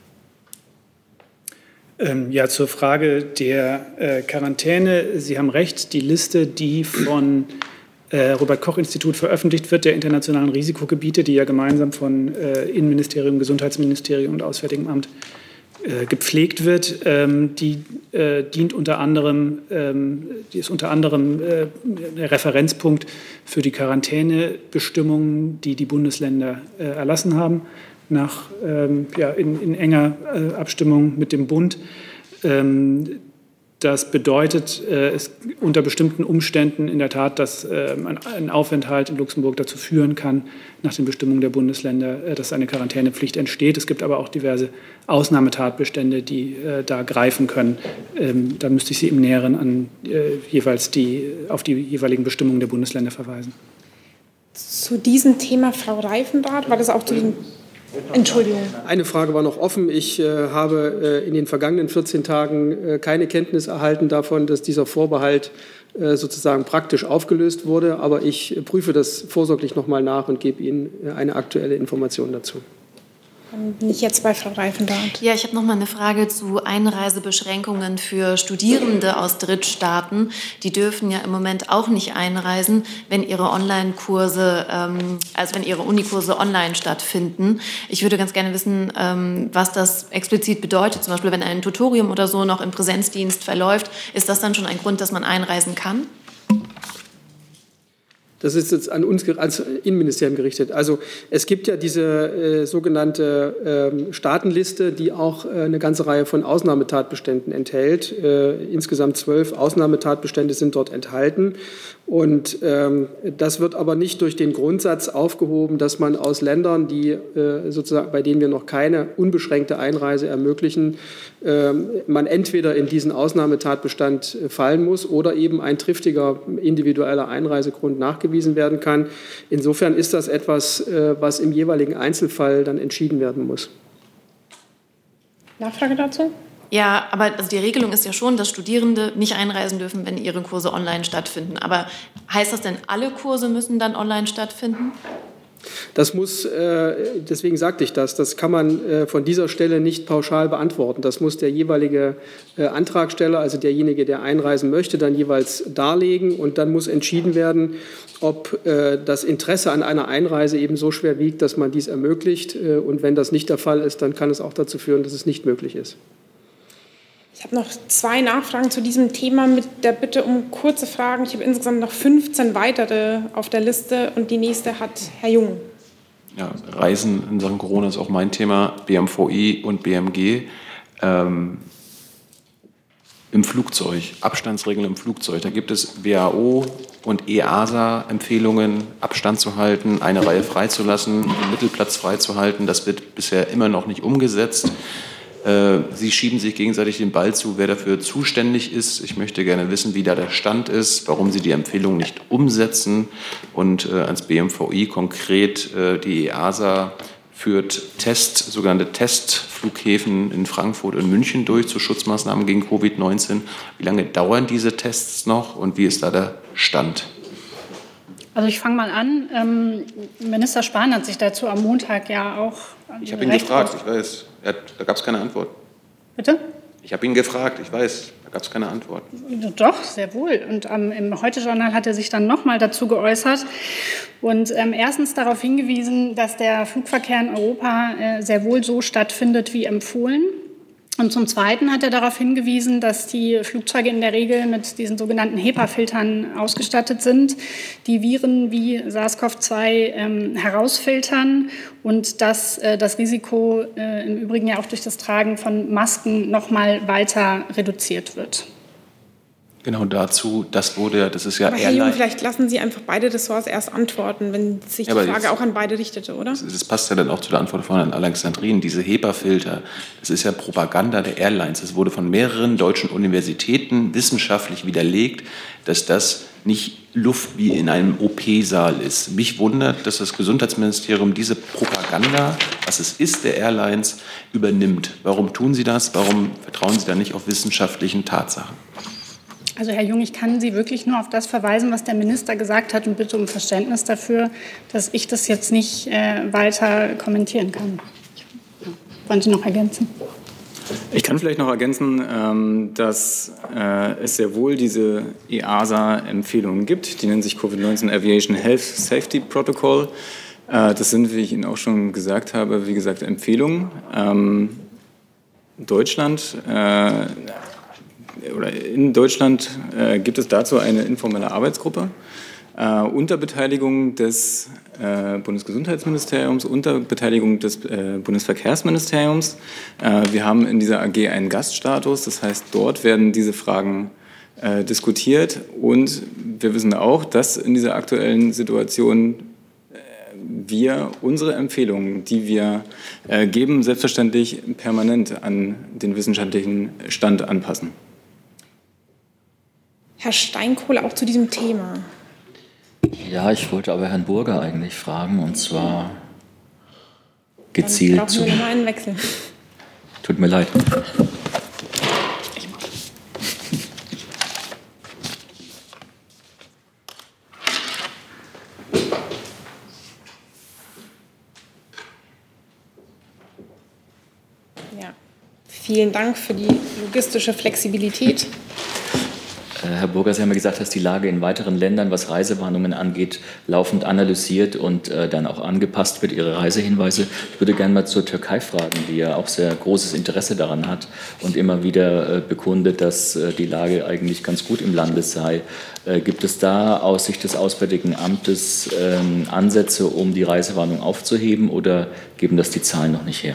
Ähm, ja, zur Frage der äh, Quarantäne. Sie haben recht, die Liste, die von äh, Robert-Koch-Institut veröffentlicht wird, der internationalen Risikogebiete, die ja gemeinsam von äh, Innenministerium, Gesundheitsministerium und Auswärtigem Amt äh, gepflegt wird, ähm, die äh, dient unter anderem, ähm, die ist unter anderem äh, der Referenzpunkt für die Quarantänebestimmungen, die die Bundesländer äh, erlassen haben, nach, ähm, ja, in, in enger äh, Abstimmung mit dem Bund. Ähm, das bedeutet äh, es unter bestimmten Umständen in der Tat, dass äh, ein, ein Aufenthalt in Luxemburg dazu führen kann, nach den Bestimmungen der Bundesländer, äh, dass eine Quarantänepflicht entsteht. Es gibt aber auch diverse Ausnahmetatbestände, die äh, da greifen können. Ähm, da müsste ich Sie im Näheren an, äh, jeweils die, auf die jeweiligen Bestimmungen der Bundesländer verweisen. Zu diesem Thema, Frau Reifenrath, war das auch zu den Entschuldigung. Eine Frage war noch offen. Ich äh, habe äh, in den vergangenen vierzehn Tagen äh, keine Kenntnis erhalten davon, dass dieser Vorbehalt äh, sozusagen praktisch aufgelöst wurde. Aber ich prüfe das vorsorglich noch mal nach und gebe Ihnen eine aktuelle Information dazu. Dann bin ich jetzt bei Frau Reifenrath. Ja, ich habe noch mal eine Frage zu Einreisebeschränkungen für Studierende aus Drittstaaten. Die dürfen ja im Moment auch nicht einreisen, wenn ihre Online-Kurse, ähm, also wenn ihre Unikurse online stattfinden. Ich würde ganz gerne wissen, ähm, was das explizit bedeutet. Zum Beispiel, wenn ein Tutorium oder so noch im Präsenzdienst verläuft, ist das dann schon ein Grund, dass man einreisen kann? Das ist jetzt an uns, ans Innenministerium gerichtet. Also es gibt ja diese äh, sogenannte äh, Staatenliste, die auch äh, eine ganze Reihe von Ausnahmetatbeständen enthält. Äh, insgesamt zwölf Ausnahmetatbestände sind dort enthalten. Und ähm, das wird aber nicht durch den Grundsatz aufgehoben, dass man aus Ländern, die äh, sozusagen, bei denen wir noch keine unbeschränkte Einreise ermöglichen, äh, man entweder in diesen Ausnahmetatbestand äh, fallen muss oder eben ein triftiger individueller Einreisegrund nachgewiesen werden kann. Insofern ist das etwas, äh, was im jeweiligen Einzelfall dann entschieden werden muss. Nachfrage dazu? Ja, aber also die Regelung ist ja schon, dass Studierende nicht einreisen dürfen, wenn ihre Kurse online stattfinden. Aber heißt das denn, alle Kurse müssen dann online stattfinden? Das muss, äh, deswegen sagte ich das, das kann man äh, von dieser Stelle nicht pauschal beantworten. Das muss der jeweilige äh, Antragsteller, also derjenige, der einreisen möchte, dann jeweils darlegen. Und dann muss entschieden werden, ob äh, das Interesse an einer Einreise eben so schwer wiegt, dass man dies ermöglicht. Äh, und wenn das nicht der Fall ist, dann kann es auch dazu führen, dass es nicht möglich ist. Ich habe noch zwei Nachfragen zu diesem Thema mit der Bitte um kurze Fragen. Ich habe insgesamt noch fünfzehn weitere auf der Liste und die nächste hat Herr Jung. Ja, Reisen in Sachen Corona ist auch mein Thema, B M V I und B M G. Ähm, Im Flugzeug, Abstandsregeln im Flugzeug, da gibt es W H O und E A S A-Empfehlungen, Abstand zu halten, eine Reihe freizulassen, den Mittelplatz freizuhalten. Das wird bisher immer noch nicht umgesetzt. Sie schieben sich gegenseitig den Ball zu, wer dafür zuständig ist. Ich möchte gerne wissen, wie da der Stand ist, warum Sie die Empfehlung nicht umsetzen. Und äh, ans B M V I konkret, äh, die E A S A führt Test, sogenannte Testflughäfen in Frankfurt und München durch zu Schutzmaßnahmen gegen Covid neunzehn. Wie lange dauern diese Tests noch und wie ist da der Stand? Also ich fange mal an. Ähm, Minister Spahn hat sich dazu am Montag ja auch... Ich habe ihn gefragt, ich weiß. Er, da gab es keine Antwort. Bitte? Ich habe ihn gefragt, ich weiß. Da gab es keine Antwort. Doch, sehr wohl. Und ähm, im Heute-Journal hat er sich dann noch mal dazu geäußert und ähm, erstens darauf hingewiesen, dass der Flugverkehr in Europa äh, sehr wohl so stattfindet wie empfohlen. Und zum Zweiten hat er darauf hingewiesen, dass die Flugzeuge in der Regel mit diesen sogenannten HEPA-Filtern ausgestattet sind, die Viren wie SARS-CoV zwei ähm, herausfiltern und dass äh, das Risiko äh, im Übrigen ja auch durch das Tragen von Masken noch mal weiter reduziert wird. Genau dazu, das wurde, das ist ja Aber Herr Jung, Airline. vielleicht lassen Sie einfach beide Ressorts erst antworten, wenn sich Ja, die aber Frage jetzt- auch an beide richtete, oder? Das, das passt ja dann auch zu der Antwort von Herrn Alexandrin. Diese HEPA-Filter, das ist ja Propaganda der Airlines. Es wurde von mehreren deutschen Universitäten wissenschaftlich widerlegt, dass das nicht Luft wie in einem O P-Saal ist. Mich wundert, dass das Gesundheitsministerium diese Propaganda, was es ist, der Airlines, übernimmt. Warum tun Sie das? Warum vertrauen Sie da nicht auf wissenschaftlichen Tatsachen? Also Herr Jung, ich kann Sie wirklich nur auf das verweisen, was der Minister gesagt hat und bitte um Verständnis dafür, dass ich das jetzt nicht äh, weiter kommentieren kann. Ja. Wollen Sie noch ergänzen? Ich kann vielleicht noch ergänzen, ähm, dass äh, es sehr wohl diese E A S A-Empfehlungen gibt. Die nennen sich Covid neunzehn Aviation Health Safety Protocol. Äh, das sind, wie ich Ihnen auch schon gesagt habe, wie gesagt, Empfehlungen. Ähm, Deutschland äh, oder in Deutschland äh, gibt es dazu eine informelle Arbeitsgruppe äh, unter Beteiligung des äh, Bundesgesundheitsministeriums, unter Beteiligung des äh, Bundesverkehrsministeriums. Äh, wir haben in dieser A G einen Gaststatus, das heißt, dort werden diese Fragen äh, diskutiert und wir wissen auch, dass in dieser aktuellen Situation äh, wir unsere Empfehlungen, die wir äh, geben, selbstverständlich permanent an den wissenschaftlichen Stand anpassen. Herr Steinkohle, auch zu diesem Thema. Ja, ich wollte aber Herrn Burger eigentlich fragen, und zwar gezielt Dann zu... brauchen wir nochmal einen Wechsel. Tut mir leid. Ja. Vielen Dank für die logistische Flexibilität. Herr Burger, Sie haben ja gesagt, dass die Lage in weiteren Ländern, was Reisewarnungen angeht, laufend analysiert und äh, dann auch angepasst wird, Ihre Reisehinweise. Ich würde gerne mal zur Türkei fragen, die ja auch sehr großes Interesse daran hat und immer wieder äh, bekundet, dass äh, die Lage eigentlich ganz gut im Lande sei. Äh, gibt es da aus Sicht des Auswärtigen Amtes äh, Ansätze, um die Reisewarnung aufzuheben, oder geben das die Zahlen noch nicht her?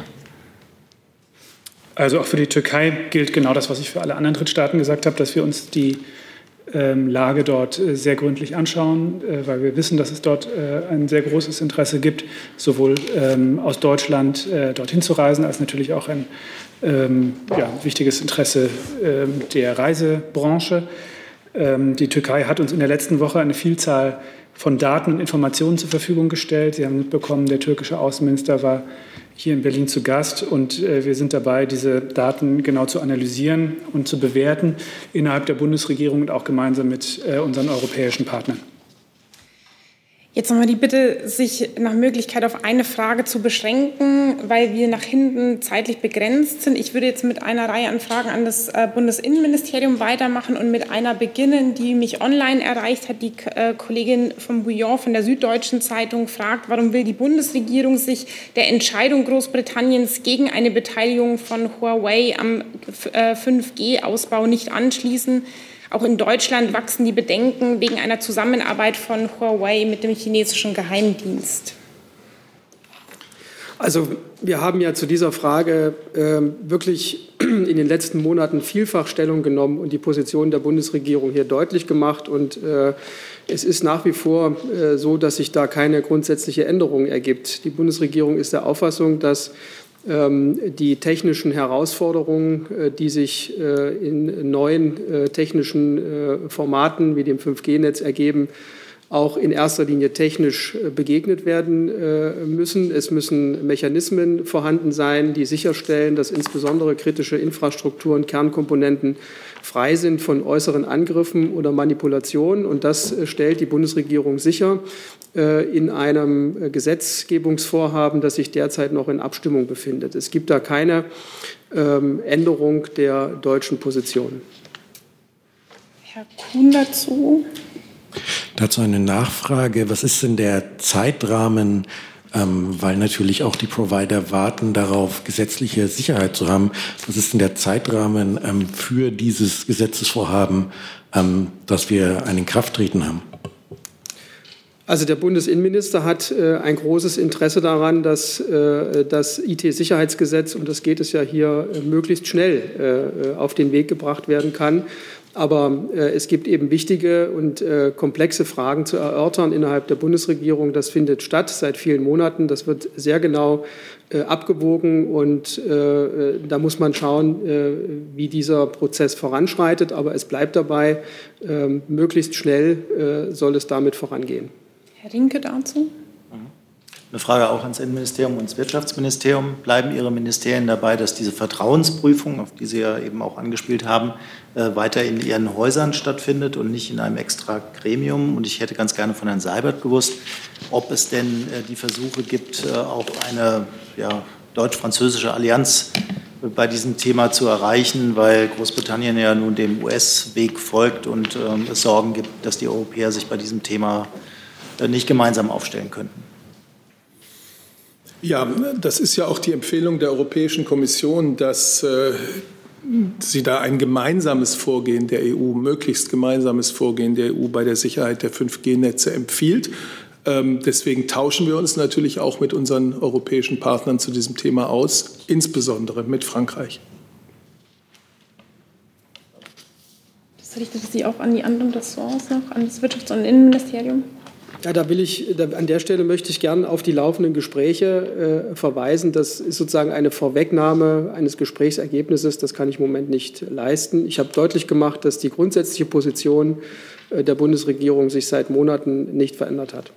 Also auch für die Türkei gilt genau das, was ich für alle anderen Drittstaaten gesagt habe, dass wir uns die ähm, Lage dort äh, sehr gründlich anschauen, äh, weil wir wissen, dass es dort äh, ein sehr großes Interesse gibt, sowohl ähm, aus Deutschland äh, dorthin zu reisen, als natürlich auch ein ähm, ja, wichtiges Interesse äh, der Reisebranche. Ähm, die Türkei hat uns in der letzten Woche eine Vielzahl von Daten und Informationen zur Verfügung gestellt. Sie haben mitbekommen, der türkische Außenminister war hier in Berlin zu Gast, und äh, wir sind dabei, diese Daten genau zu analysieren und zu bewerten innerhalb der Bundesregierung und auch gemeinsam mit äh, unseren europäischen Partnern. Jetzt nochmal die Bitte, sich nach Möglichkeit auf eine Frage zu beschränken, weil wir nach hinten zeitlich begrenzt sind. Ich würde jetzt mit einer Reihe an Fragen an das äh, Bundesinnenministerium weitermachen und mit einer beginnen, die mich online erreicht hat. Die äh, Kollegin von Bouillon von der Süddeutschen Zeitung fragt, warum will die Bundesregierung sich der Entscheidung Großbritanniens gegen eine Beteiligung von Huawei am äh, fünf G Ausbau nicht anschließen? Auch in Deutschland wachsen die Bedenken wegen einer Zusammenarbeit von Huawei mit dem chinesischen Geheimdienst. Also wir haben ja zu dieser Frage äh, wirklich in den letzten Monaten vielfach Stellung genommen und die Position der Bundesregierung hier deutlich gemacht. Und äh, es ist nach wie vor äh, so, dass sich da keine grundsätzliche Änderung ergibt. Die Bundesregierung ist der Auffassung, dass die technischen Herausforderungen, die sich in neuen technischen Formaten wie dem fünf G Netz ergeben, auch in erster Linie technisch begegnet werden müssen. Es müssen Mechanismen vorhanden sein, die sicherstellen, dass insbesondere kritische Infrastrukturen, Kernkomponenten frei sind von äußeren Angriffen oder Manipulationen. Und das stellt die Bundesregierung sicher in einem Gesetzgebungsvorhaben, das sich derzeit noch in Abstimmung befindet. Es gibt da keine Änderung der deutschen Position. Herr Kuhn dazu. Dazu eine Nachfrage. Was ist denn der Zeitrahmen, ähm, weil natürlich auch die Provider warten darauf, gesetzliche Sicherheit zu haben. Was ist denn der Zeitrahmen ähm, für dieses Gesetzesvorhaben, ähm, dass wir ein Inkrafttreten haben? Also der Bundesinnenminister hat äh, ein großes Interesse daran, dass äh, das I T-Sicherheitsgesetz, um das geht es ja hier, äh, möglichst schnell äh, auf den Weg gebracht werden kann. Aber äh, es gibt eben wichtige und äh, komplexe Fragen zu erörtern innerhalb der Bundesregierung. Das findet statt seit vielen Monaten. Das wird sehr genau äh, abgewogen. Und äh, da muss man schauen, äh, wie dieser Prozess voranschreitet. Aber es bleibt dabei, äh, möglichst schnell äh, soll es damit vorangehen. Herr Rinke dazu. Eine Frage auch ans Innenministerium und ins Wirtschaftsministerium. Bleiben Ihre Ministerien dabei, dass diese Vertrauensprüfung, auf die Sie ja eben auch angespielt haben, äh, weiter in Ihren Häusern stattfindet und nicht in einem extra Gremium? Und ich hätte ganz gerne von Herrn Seibert gewusst, ob es denn äh, die Versuche gibt, äh, auch eine ja, deutsch-französische Allianz äh, bei diesem Thema zu erreichen, weil Großbritannien ja nun dem U S-Weg folgt und äh, es Sorgen gibt, dass die Europäer sich bei diesem Thema äh, nicht gemeinsam aufstellen könnten. Ja, das ist ja auch die Empfehlung der Europäischen Kommission, dass äh, sie da ein gemeinsames Vorgehen der E U, möglichst gemeinsames Vorgehen der E U bei der Sicherheit der fünf G Netze empfiehlt. Ähm, deswegen tauschen wir uns natürlich auch mit unseren europäischen Partnern zu diesem Thema aus, insbesondere mit Frankreich. Das richtet sich auch an die anderen Ressorts noch, an das Wirtschafts- und Innenministerium. Ja, da will ich, da, an der Stelle möchte ich gern auf die laufenden Gespräche äh, verweisen. Das ist sozusagen eine Vorwegnahme eines Gesprächsergebnisses. Das kann ich im Moment nicht leisten. Ich habe deutlich gemacht, dass die grundsätzliche Position äh, der Bundesregierung sich seit Monaten nicht verändert hat.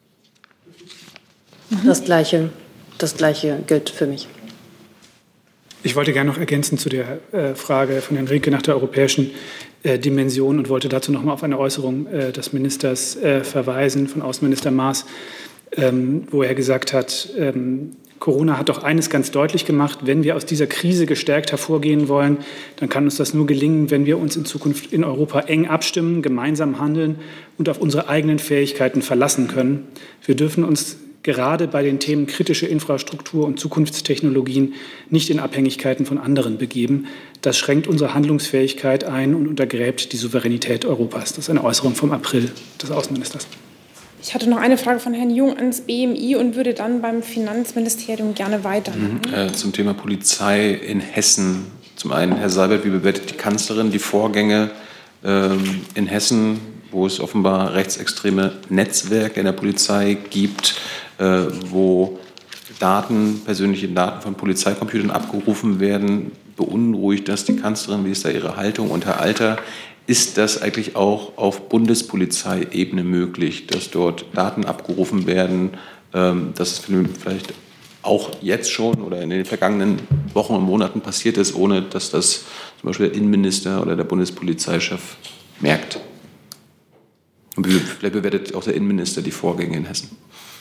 Das Gleiche, das Gleiche gilt für mich. Ich wollte gerne noch ergänzen zu der äh, Frage von Herrn Rinke nach der europäischen äh, Dimension und wollte dazu noch mal auf eine Äußerung äh, des Ministers äh, verweisen, von Außenminister Maas, ähm, wo er gesagt hat, ähm, Corona hat doch eines ganz deutlich gemacht: Wenn wir aus dieser Krise gestärkt hervorgehen wollen, dann kann uns das nur gelingen, wenn wir uns in Zukunft in Europa eng abstimmen, gemeinsam handeln und auf unsere eigenen Fähigkeiten verlassen können. Wir dürfen uns gerade bei den Themen kritische Infrastruktur und Zukunftstechnologien nicht in Abhängigkeiten von anderen begeben. Das schränkt unsere Handlungsfähigkeit ein und untergräbt die Souveränität Europas. Das ist eine Äußerung vom April des Außenministers. Ich hatte noch eine Frage von Herrn Jung ans B M I und würde dann beim Finanzministerium gerne weitermachen. Mhm. Äh, zum Thema Polizei in Hessen. Zum einen, Herr Seibert, wie bewertet die Kanzlerin die Vorgänge ähm, in Hessen, wo es offenbar rechtsextreme Netzwerke in der Polizei gibt, äh, wo Daten, persönliche Daten von Polizeicomputern abgerufen werden? Beunruhigt das die Kanzlerin? Wie ist da Ihre Haltung? Und Herr Alter, ist das eigentlich auch auf Bundespolizeiebene möglich, dass dort Daten abgerufen werden, ähm, dass es vielleicht auch jetzt schon oder in den vergangenen Wochen und Monaten passiert ist, ohne dass das zum Beispiel der Innenminister oder der Bundespolizeichef merkt? Und vielleicht bewertet auch der Innenminister die Vorgänge in Hessen.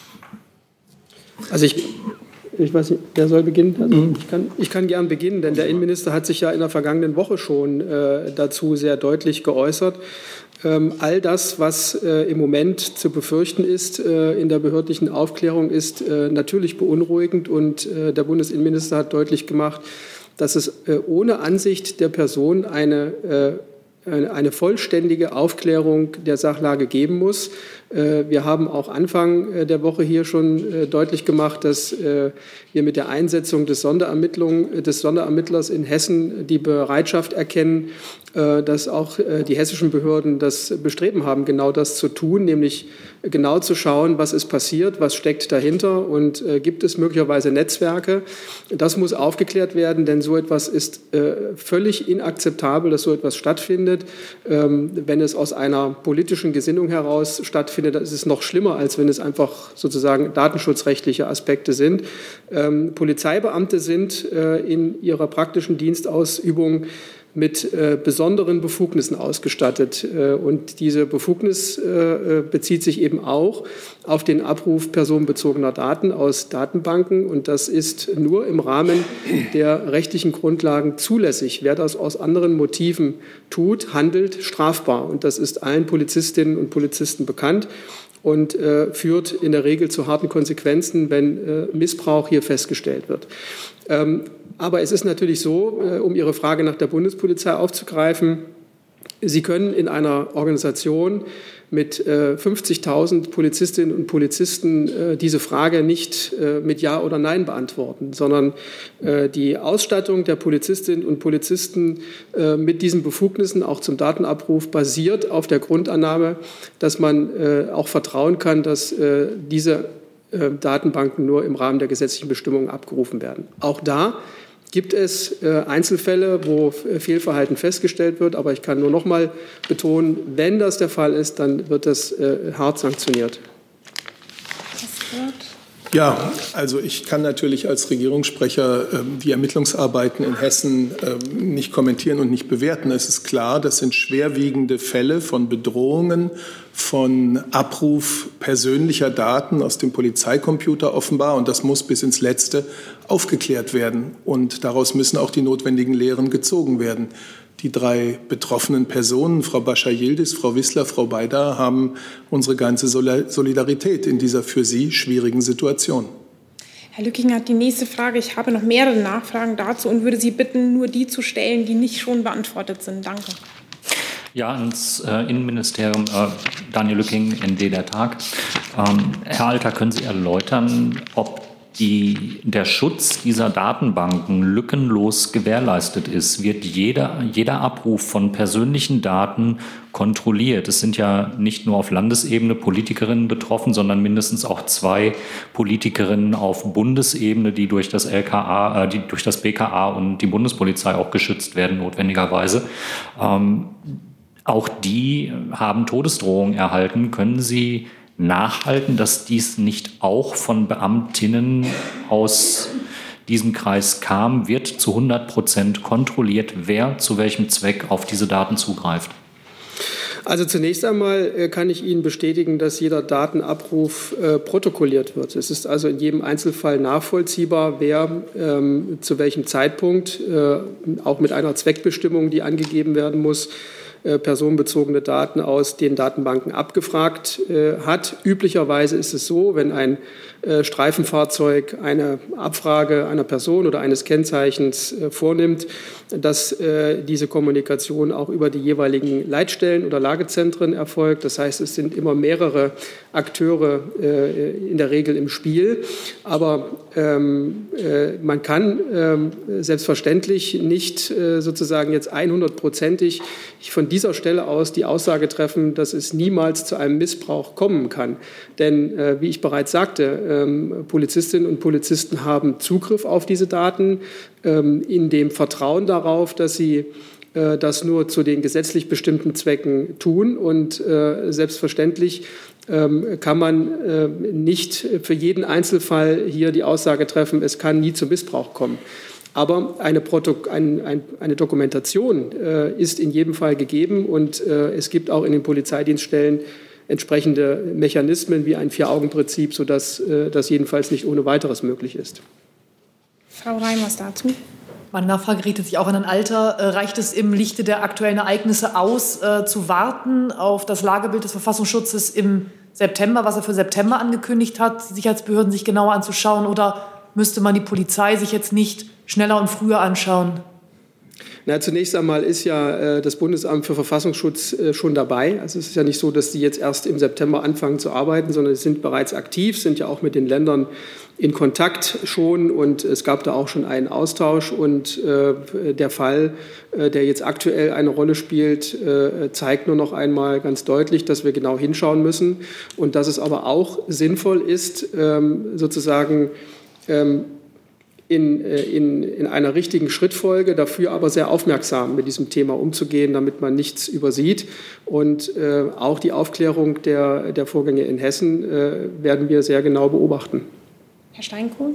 Also ich, ich weiß nicht, wer soll beginnen? Also ich, kann, ich kann gern beginnen, denn der Innenminister hat sich ja in der vergangenen Woche schon äh, dazu sehr deutlich geäußert. Ähm, all das, was äh, im Moment zu befürchten ist äh, in der behördlichen Aufklärung, ist äh, natürlich beunruhigend. Und äh, der Bundesinnenminister hat deutlich gemacht, dass es äh, ohne Ansicht der Person eine äh, eine vollständige Aufklärung der Sachlage geben muss. Wir haben auch Anfang der Woche hier schon deutlich gemacht, dass wir mit der Einsetzung des, Sonderermittlung, des Sonderermittlers in Hessen die Bereitschaft erkennen, dass auch die hessischen Behörden das Bestreben haben, genau das zu tun, nämlich genau zu schauen, was ist passiert, was steckt dahinter und gibt es möglicherweise Netzwerke. Das muss aufgeklärt werden, denn so etwas ist völlig inakzeptabel, dass so etwas stattfindet. Wenn es aus einer politischen Gesinnung heraus stattfindet, dann ist es noch schlimmer, als wenn es einfach sozusagen datenschutzrechtliche Aspekte sind. Polizeibeamte sind in ihrer praktischen Dienstausübung mit äh, besonderen Befugnissen ausgestattet. Äh, und diese Befugnis äh, bezieht sich eben auch auf den Abruf personenbezogener Daten aus Datenbanken. Und das ist nur im Rahmen der rechtlichen Grundlagen zulässig. Wer das aus anderen Motiven tut, handelt strafbar. Und das ist allen Polizistinnen und Polizisten bekannt und äh, führt in der Regel zu harten Konsequenzen, wenn äh, Missbrauch hier festgestellt wird. Ähm, aber es ist natürlich so, äh, um Ihre Frage nach der Bundespolizei aufzugreifen, Sie können in einer Organisation mit äh, fünfzigtausend Polizistinnen und Polizisten äh, diese Frage nicht äh, mit Ja oder Nein beantworten, sondern äh, die Ausstattung der Polizistinnen und Polizisten äh, mit diesen Befugnissen auch zum Datenabruf basiert auf der Grundannahme, dass man äh, auch vertrauen kann, dass äh, diese äh, Datenbanken nur im Rahmen der gesetzlichen Bestimmungen abgerufen werden. Auch da gibt es äh, Einzelfälle, wo Fehlverhalten festgestellt wird. Aber ich kann nur noch mal betonen, wenn das der Fall ist, dann wird das äh, hart sanktioniert. Ja, also ich kann natürlich als Regierungssprecher äh, die Ermittlungsarbeiten in Hessen äh, nicht kommentieren und nicht bewerten. Es ist klar, das sind schwerwiegende Fälle von Bedrohungen, von Abruf persönlicher Daten aus dem Polizeicomputer offenbar. Und das muss bis ins Letzte aufgeklärt werden. Und daraus müssen auch die notwendigen Lehren gezogen werden. Die drei betroffenen Personen, Frau Bascha-Yildiz, Frau Wissler, Frau Baydar, haben unsere ganze Solidarität in dieser für sie schwierigen Situation. Herr Lücking hat die nächste Frage. Ich habe noch mehrere Nachfragen dazu und würde Sie bitten, nur die zu stellen, die nicht schon beantwortet sind. Danke. Ja, ans äh, Innenministerium, äh, Daniel Lücking, N D der Tag. Ähm, Herr Alter, können Sie erläutern, ob die, der Schutz dieser Datenbanken lückenlos gewährleistet ist? Wird jeder, jeder Abruf von persönlichen Daten kontrolliert? Es sind ja nicht nur auf Landesebene Politikerinnen betroffen, sondern mindestens auch zwei Politikerinnen auf Bundesebene, die durch das L K A, äh, die durch das B K A und die Bundespolizei auch geschützt werden, notwendigerweise. Ähm, auch die haben Todesdrohungen erhalten. Können Sie nachhalten, dass dies nicht auch von Beamtinnen aus diesem Kreis kam? Wird zu hundert Prozent kontrolliert, wer zu welchem Zweck auf diese Daten zugreift? Also zunächst einmal kann ich Ihnen bestätigen, dass jeder Datenabruf äh, protokolliert wird. Es ist also in jedem Einzelfall nachvollziehbar, wer ähm, zu welchem Zeitpunkt, äh, auch mit einer Zweckbestimmung, die angegeben werden muss, äh, personenbezogene Daten aus den Datenbanken abgefragt äh, hat. Üblicherweise ist es so, wenn ein äh, Streifenfahrzeug eine Abfrage einer Person oder eines Kennzeichens äh, vornimmt, dass äh, diese Kommunikation auch über die jeweiligen Leitstellen oder Lagezentren erfolgt. Das heißt, es sind immer mehrere Akteure äh, in der Regel im Spiel. Aber ähm, äh, man kann ähm, selbstverständlich nicht äh, sozusagen jetzt hundertprozentig von dieser Stelle aus die Aussage treffen, dass es niemals zu einem Missbrauch kommen kann. Denn, äh, wie ich bereits sagte, ähm, Polizistinnen und Polizisten haben Zugriff auf diese Daten ähm, in dem Vertrauen darauf, dass sie äh, das nur zu den gesetzlich bestimmten Zwecken tun. Und äh, selbstverständlich ähm, kann man äh, nicht für jeden Einzelfall hier die Aussage treffen, es kann nie zu Missbrauch kommen. Aber eine, Proto- ein, ein, eine Dokumentation äh, ist in jedem Fall gegeben und äh, es gibt auch in den Polizeidienststellen entsprechende Mechanismen wie ein Vier-Augen-Prinzip, sodass äh, das jedenfalls nicht ohne weiteres möglich ist. Frau Reimers dazu. Meine Nachfrage richtet sich auch an ein Alter. Äh, reicht es im Lichte der aktuellen Ereignisse aus, äh, zu warten auf das Lagebild des Verfassungsschutzes im September, was er für September angekündigt hat, Sicherheitsbehörden sich genauer anzuschauen? Oder müsste man die Polizei sich jetzt nicht schneller und früher anschauen? Na, zunächst einmal ist ja äh, das Bundesamt für Verfassungsschutz äh, schon dabei. Also es ist ja nicht so, dass die jetzt erst im September anfangen zu arbeiten, sondern sie sind bereits aktiv, sind ja auch mit den Ländern in Kontakt schon und es gab da auch schon einen Austausch und äh, der Fall, äh, der jetzt aktuell eine Rolle spielt, äh, zeigt nur noch einmal ganz deutlich, dass wir genau hinschauen müssen und dass es aber auch sinnvoll ist, ähm, sozusagen ähm, In, in, in einer richtigen Schrittfolge, dafür aber sehr aufmerksam mit diesem Thema umzugehen, damit man nichts übersieht. Und äh, auch die Aufklärung der, der Vorgänge in Hessen äh, werden wir sehr genau beobachten. Herr Steinkohl?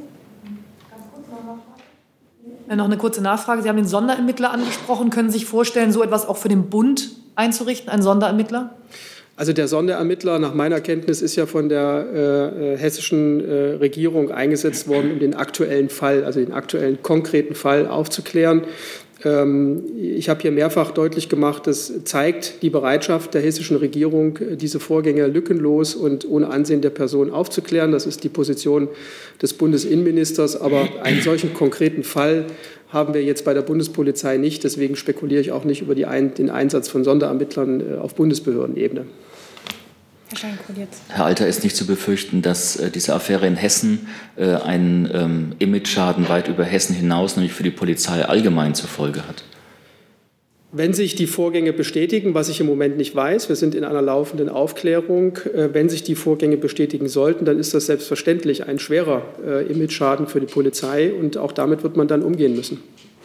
Ja, noch eine kurze Nachfrage. Sie haben den Sonderermittler angesprochen. Können Sie sich vorstellen, so etwas auch für den Bund einzurichten, einen Sonderermittler? Also der Sonderermittler, nach meiner Kenntnis, ist ja von der äh, hessischen äh, Regierung eingesetzt worden, um den aktuellen Fall, also den aktuellen konkreten Fall aufzuklären. Ähm, ich habe hier mehrfach deutlich gemacht, das zeigt die Bereitschaft der hessischen Regierung, diese Vorgänge lückenlos und ohne Ansehen der Person aufzuklären. Das ist die Position des Bundesinnenministers. Aber einen solchen konkreten Fall haben wir jetzt bei der Bundespolizei nicht. Deswegen spekuliere ich auch nicht über die ein, den Einsatz von Sonderermittlern äh, auf Bundesbehördenebene. Herr Steinkohl jetzt. Herr Alter, ist nicht zu befürchten, dass äh, diese Affäre in Hessen äh, einen ähm, Imageschaden weit über Hessen hinaus, nämlich für die Polizei allgemein zur Folge hat? Wenn sich die Vorgänge bestätigen, was ich im Moment nicht weiß, wir sind in einer laufenden Aufklärung, äh, wenn sich die Vorgänge bestätigen sollten, dann ist das selbstverständlich ein schwerer äh, Imageschaden für die Polizei und auch damit wird man dann umgehen müssen.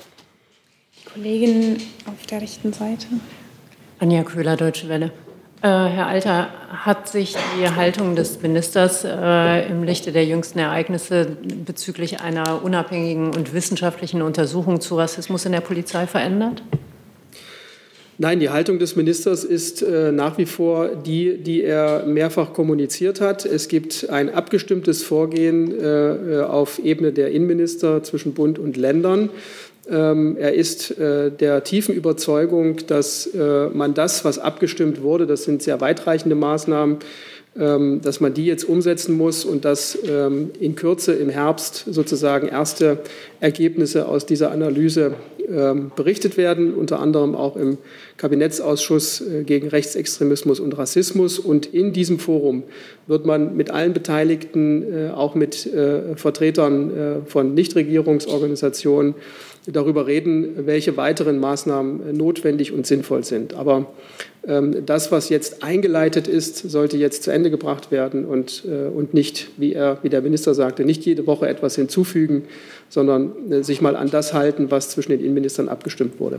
Kollegin auf der rechten Seite. Anja Köhler, Deutsche Welle. Äh, Herr Alter, hat sich die Haltung des Ministers äh, im Lichte der jüngsten Ereignisse bezüglich einer unabhängigen und wissenschaftlichen Untersuchung zu Rassismus in der Polizei verändert? Nein, die Haltung des Ministers ist äh, nach wie vor die, die er mehrfach kommuniziert hat. Es gibt ein abgestimmtes Vorgehen äh, auf Ebene der Innenminister zwischen Bund und Ländern. Ähm, er ist äh, der tiefen Überzeugung, dass äh, man das, was abgestimmt wurde, das sind sehr weitreichende Maßnahmen, ähm, dass man die jetzt umsetzen muss und dass ähm, in Kürze im Herbst sozusagen erste Ergebnisse aus dieser Analyse ähm, berichtet werden, unter anderem auch im Kabinettsausschuss äh, gegen Rechtsextremismus und Rassismus. Und in diesem Forum wird man mit allen Beteiligten, äh, auch mit äh, Vertretern äh, von Nichtregierungsorganisationen, darüber reden, welche weiteren Maßnahmen notwendig und sinnvoll sind. Aber ähm, das, was jetzt eingeleitet ist, sollte jetzt zu Ende gebracht werden und, äh, und nicht, wie, er, wie der Minister sagte, nicht jede Woche etwas hinzufügen, sondern äh, sich mal an das halten, was zwischen den Innenministern abgestimmt wurde.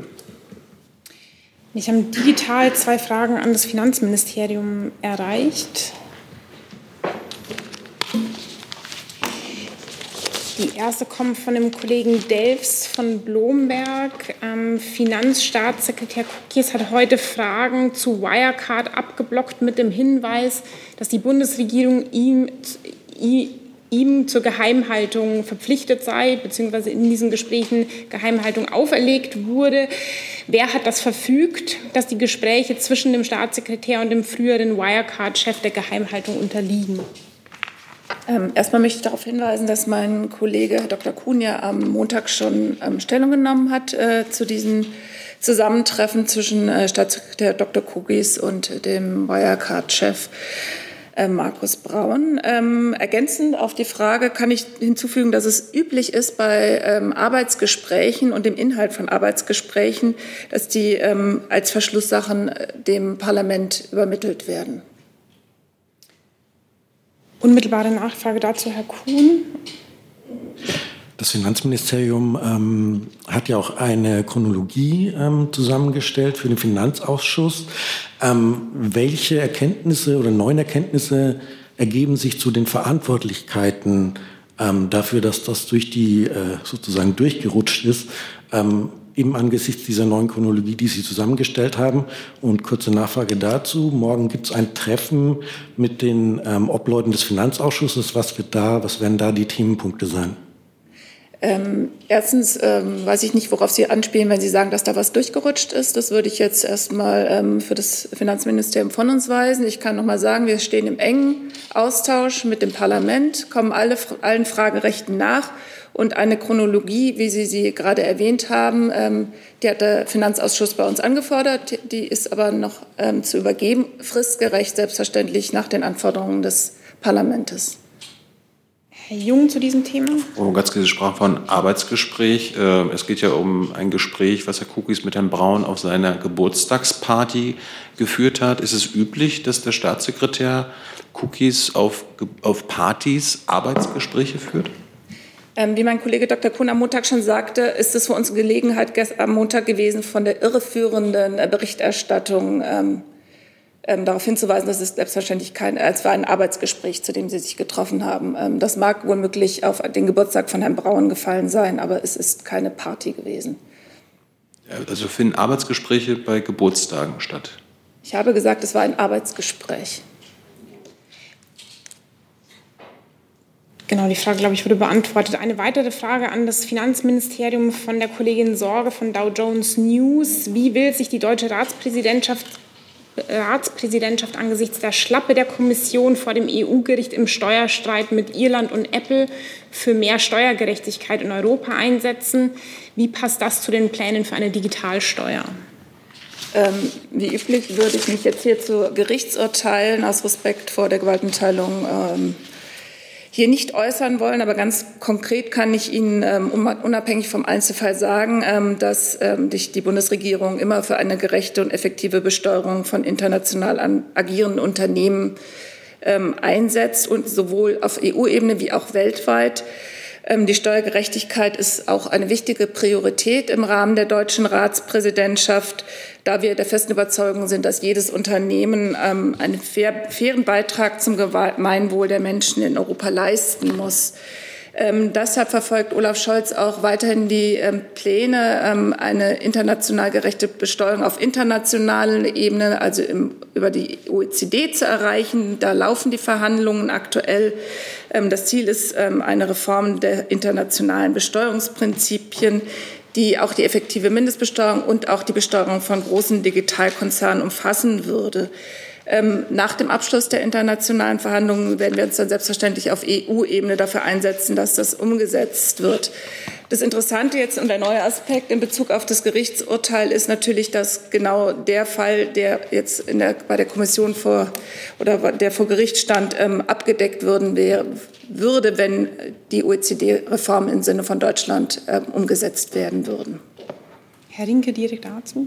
Mich haben digital zwei Fragen an das Finanzministerium erreicht. Die erste kommt von dem Kollegen Delfs von Blomberg. Ähm, Finanzstaatssekretär Cookies hat heute Fragen zu Wirecard abgeblockt mit dem Hinweis, dass die Bundesregierung ihm, ihm zur Geheimhaltung verpflichtet sei, beziehungsweise in diesen Gesprächen Geheimhaltung auferlegt wurde. Wer hat das verfügt, dass die Gespräche zwischen dem Staatssekretär und dem früheren Wirecard-Chef der Geheimhaltung unterliegen? Ähm, erstmal möchte ich darauf hinweisen, dass mein Kollege Herr Doktor Kuhn ja am Montag schon ähm, Stellung genommen hat äh, zu diesem Zusammentreffen zwischen äh, Staatssekretär Doktor Kugis und dem Wirecard-Chef äh, Markus Braun. Ähm, ergänzend auf die Frage kann ich hinzufügen, dass es üblich ist bei ähm, Arbeitsgesprächen und dem Inhalt von Arbeitsgesprächen, dass die ähm, als Verschlusssachen dem Parlament übermittelt werden. Unmittelbare Nachfrage dazu, Herr Kuhn. Das Finanzministerium ähm, hat ja auch eine Chronologie ähm, zusammengestellt für den Finanzausschuss. Ähm, welche Erkenntnisse oder neuen Erkenntnisse ergeben sich zu den Verantwortlichkeiten ähm, dafür, dass das durch die äh, sozusagen durchgerutscht ist, ähm, eben angesichts dieser neuen Chronologie, die Sie zusammengestellt haben? Und kurze Nachfrage dazu. Morgen gibt es ein Treffen mit den ähm, Obleuten des Finanzausschusses. Was wird da, was werden da die Themenpunkte sein? Ähm, erstens ähm, weiß ich nicht, worauf Sie anspielen, wenn Sie sagen, dass da was durchgerutscht ist. Das würde ich jetzt erstmal ähm, für das Finanzministerium von uns weisen. Ich kann noch mal sagen, wir stehen im engen Austausch mit dem Parlament, kommen alle, allen Fragerechten nach. Und eine Chronologie, wie Sie sie gerade erwähnt haben, ähm, die hat der Finanzausschuss bei uns angefordert. Die ist aber noch ähm, zu übergeben, fristgerecht, selbstverständlich nach den Anforderungen des Parlaments. Herr Jung zu diesem Thema. Frau Gatzke, Sie sprachen von Arbeitsgespräch. Es geht ja um ein Gespräch, was Herr Kukis mit Herrn Braun auf seiner Geburtstagsparty geführt hat. Ist es üblich, dass der Staatssekretär Kukis auf, auf Partys Arbeitsgespräche führt? Ähm, wie mein Kollege Doktor Kuhn am Montag schon sagte, ist es für uns eine Gelegenheit am Montag gewesen, von der irreführenden Berichterstattung ähm, ähm, darauf hinzuweisen, dass es selbstverständlich kein, es war ein Arbeitsgespräch, zu dem Sie sich getroffen haben. Ähm, das mag womöglich auf den Geburtstag von Herrn Braun gefallen sein, aber es ist keine Party gewesen. Also finden Arbeitsgespräche bei Geburtstagen statt? Ich habe gesagt, es war ein Arbeitsgespräch. Genau, die Frage, glaube ich, wurde beantwortet. Eine weitere Frage an das Finanzministerium von der Kollegin Sorge von Dow Jones News. Wie will sich die deutsche Ratspräsidentschaft, Ratspräsidentschaft angesichts der Schlappe der Kommission vor dem E U-Gericht im Steuerstreit mit Irland und Apple für mehr Steuergerechtigkeit in Europa einsetzen? Wie passt das zu den Plänen für eine Digitalsteuer? Ähm, wie üblich würde ich mich jetzt hier zu Gerichtsurteilen aus Respekt vor der Gewaltenteilung ähm, hier nicht äußern wollen, aber ganz konkret kann ich Ihnen ähm, unabhängig vom Einzelfall sagen, ähm, dass ähm, die Bundesregierung immer für eine gerechte und effektive Besteuerung von international an, agierenden Unternehmen ähm, einsetzt und sowohl auf E U-Ebene wie auch weltweit. Ähm, die Steuergerechtigkeit ist auch eine wichtige Priorität im Rahmen der deutschen Ratspräsidentschaft, da wir der festen Überzeugung sind, dass jedes Unternehmen ähm, einen fair, fairen Beitrag zum Gemeinwohl der Menschen in Europa leisten muss. Ähm, deshalb verfolgt Olaf Scholz auch weiterhin die ähm, Pläne, ähm, eine international gerechte Besteuerung auf internationaler Ebene, also im, über die O E C D zu erreichen. Da laufen die Verhandlungen aktuell. Ähm, das Ziel ist ähm, eine Reform der internationalen Besteuerungsprinzipien, die auch die effektive Mindestbesteuerung und auch die Besteuerung von großen Digitalkonzernen umfassen würde. Ähm, nach dem Abschluss der internationalen Verhandlungen werden wir uns dann selbstverständlich auf E U-Ebene dafür einsetzen, dass das umgesetzt wird. Das Interessante jetzt und der neue Aspekt in Bezug auf das Gerichtsurteil ist natürlich, dass genau der Fall, der jetzt in der, bei der Kommission vor oder der vor Gericht stand, ähm, abgedeckt würden, wär, würde, wenn die O E C D-Reformen im Sinne von Deutschland ähm, umgesetzt werden würden. Herr Rinke, direkt dazu.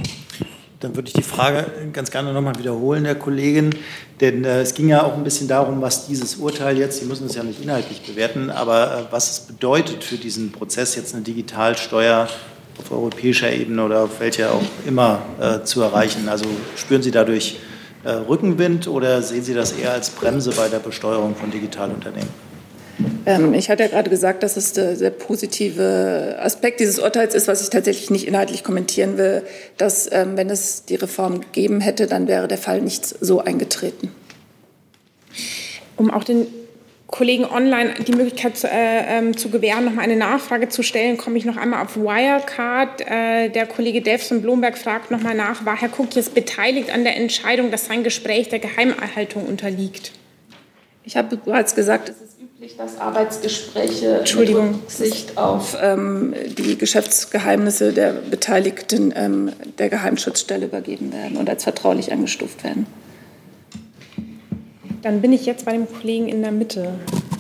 Dann würde ich die Frage ganz gerne noch mal wiederholen, Herr Kollegin, denn äh, es ging ja auch ein bisschen darum, was dieses Urteil jetzt, Sie müssen es ja nicht inhaltlich bewerten, aber äh, was es bedeutet für diesen Prozess, jetzt eine Digitalsteuer auf europäischer Ebene oder auf welcher auch immer äh, zu erreichen. Also spüren Sie dadurch äh, Rückenwind oder sehen Sie das eher als Bremse bei der Besteuerung von Digitalunternehmen? Ähm, ich hatte ja gerade gesagt, dass es der, der positive Aspekt dieses Urteils ist, was ich tatsächlich nicht inhaltlich kommentieren will, dass, ähm, wenn es die Reform gegeben hätte, dann wäre der Fall nicht so eingetreten. Um auch den Kollegen online die Möglichkeit zu, äh, ähm, zu gewähren, noch mal eine Nachfrage zu stellen, komme ich noch einmal auf Wirecard. Äh, der Kollege Delfs von Blomberg fragt noch mal nach, war Herr Cook jetzt beteiligt an der Entscheidung, dass sein Gespräch der Geheimerhaltung unterliegt? Ich habe bereits gesagt, es ist üblich, dass Arbeitsgespräche mit Rücksicht auf ähm, die Geschäftsgeheimnisse der Beteiligten ähm, der Geheimschutzstelle übergeben werden und als vertraulich eingestuft werden. Dann bin ich jetzt bei dem Kollegen in der Mitte.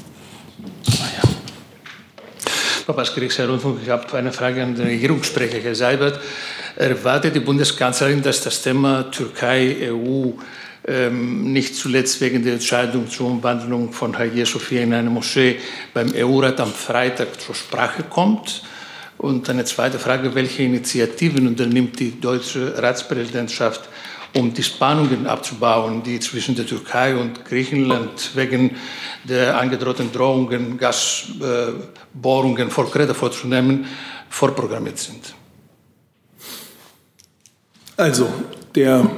Frau Baskiewicz, Herr Rundfunk, ich habe eine Frage an den Regierungssprecher, Herr Seibert. Erwartet die Bundeskanzlerin, dass das Thema Türkei-E U ähm, nicht zuletzt wegen der Entscheidung zur Umwandlung von Hagia Sophia in eine Moschee beim E U-Rat am Freitag zur Sprache kommt? Und eine zweite Frage, welche Initiativen unternimmt die deutsche Ratspräsidentschaft, um die Spannungen abzubauen, die zwischen der Türkei und Griechenland wegen der angedrohten Drohungen, Gasbohrungen vor Kreta vorzunehmen, vorprogrammiert sind? Also, der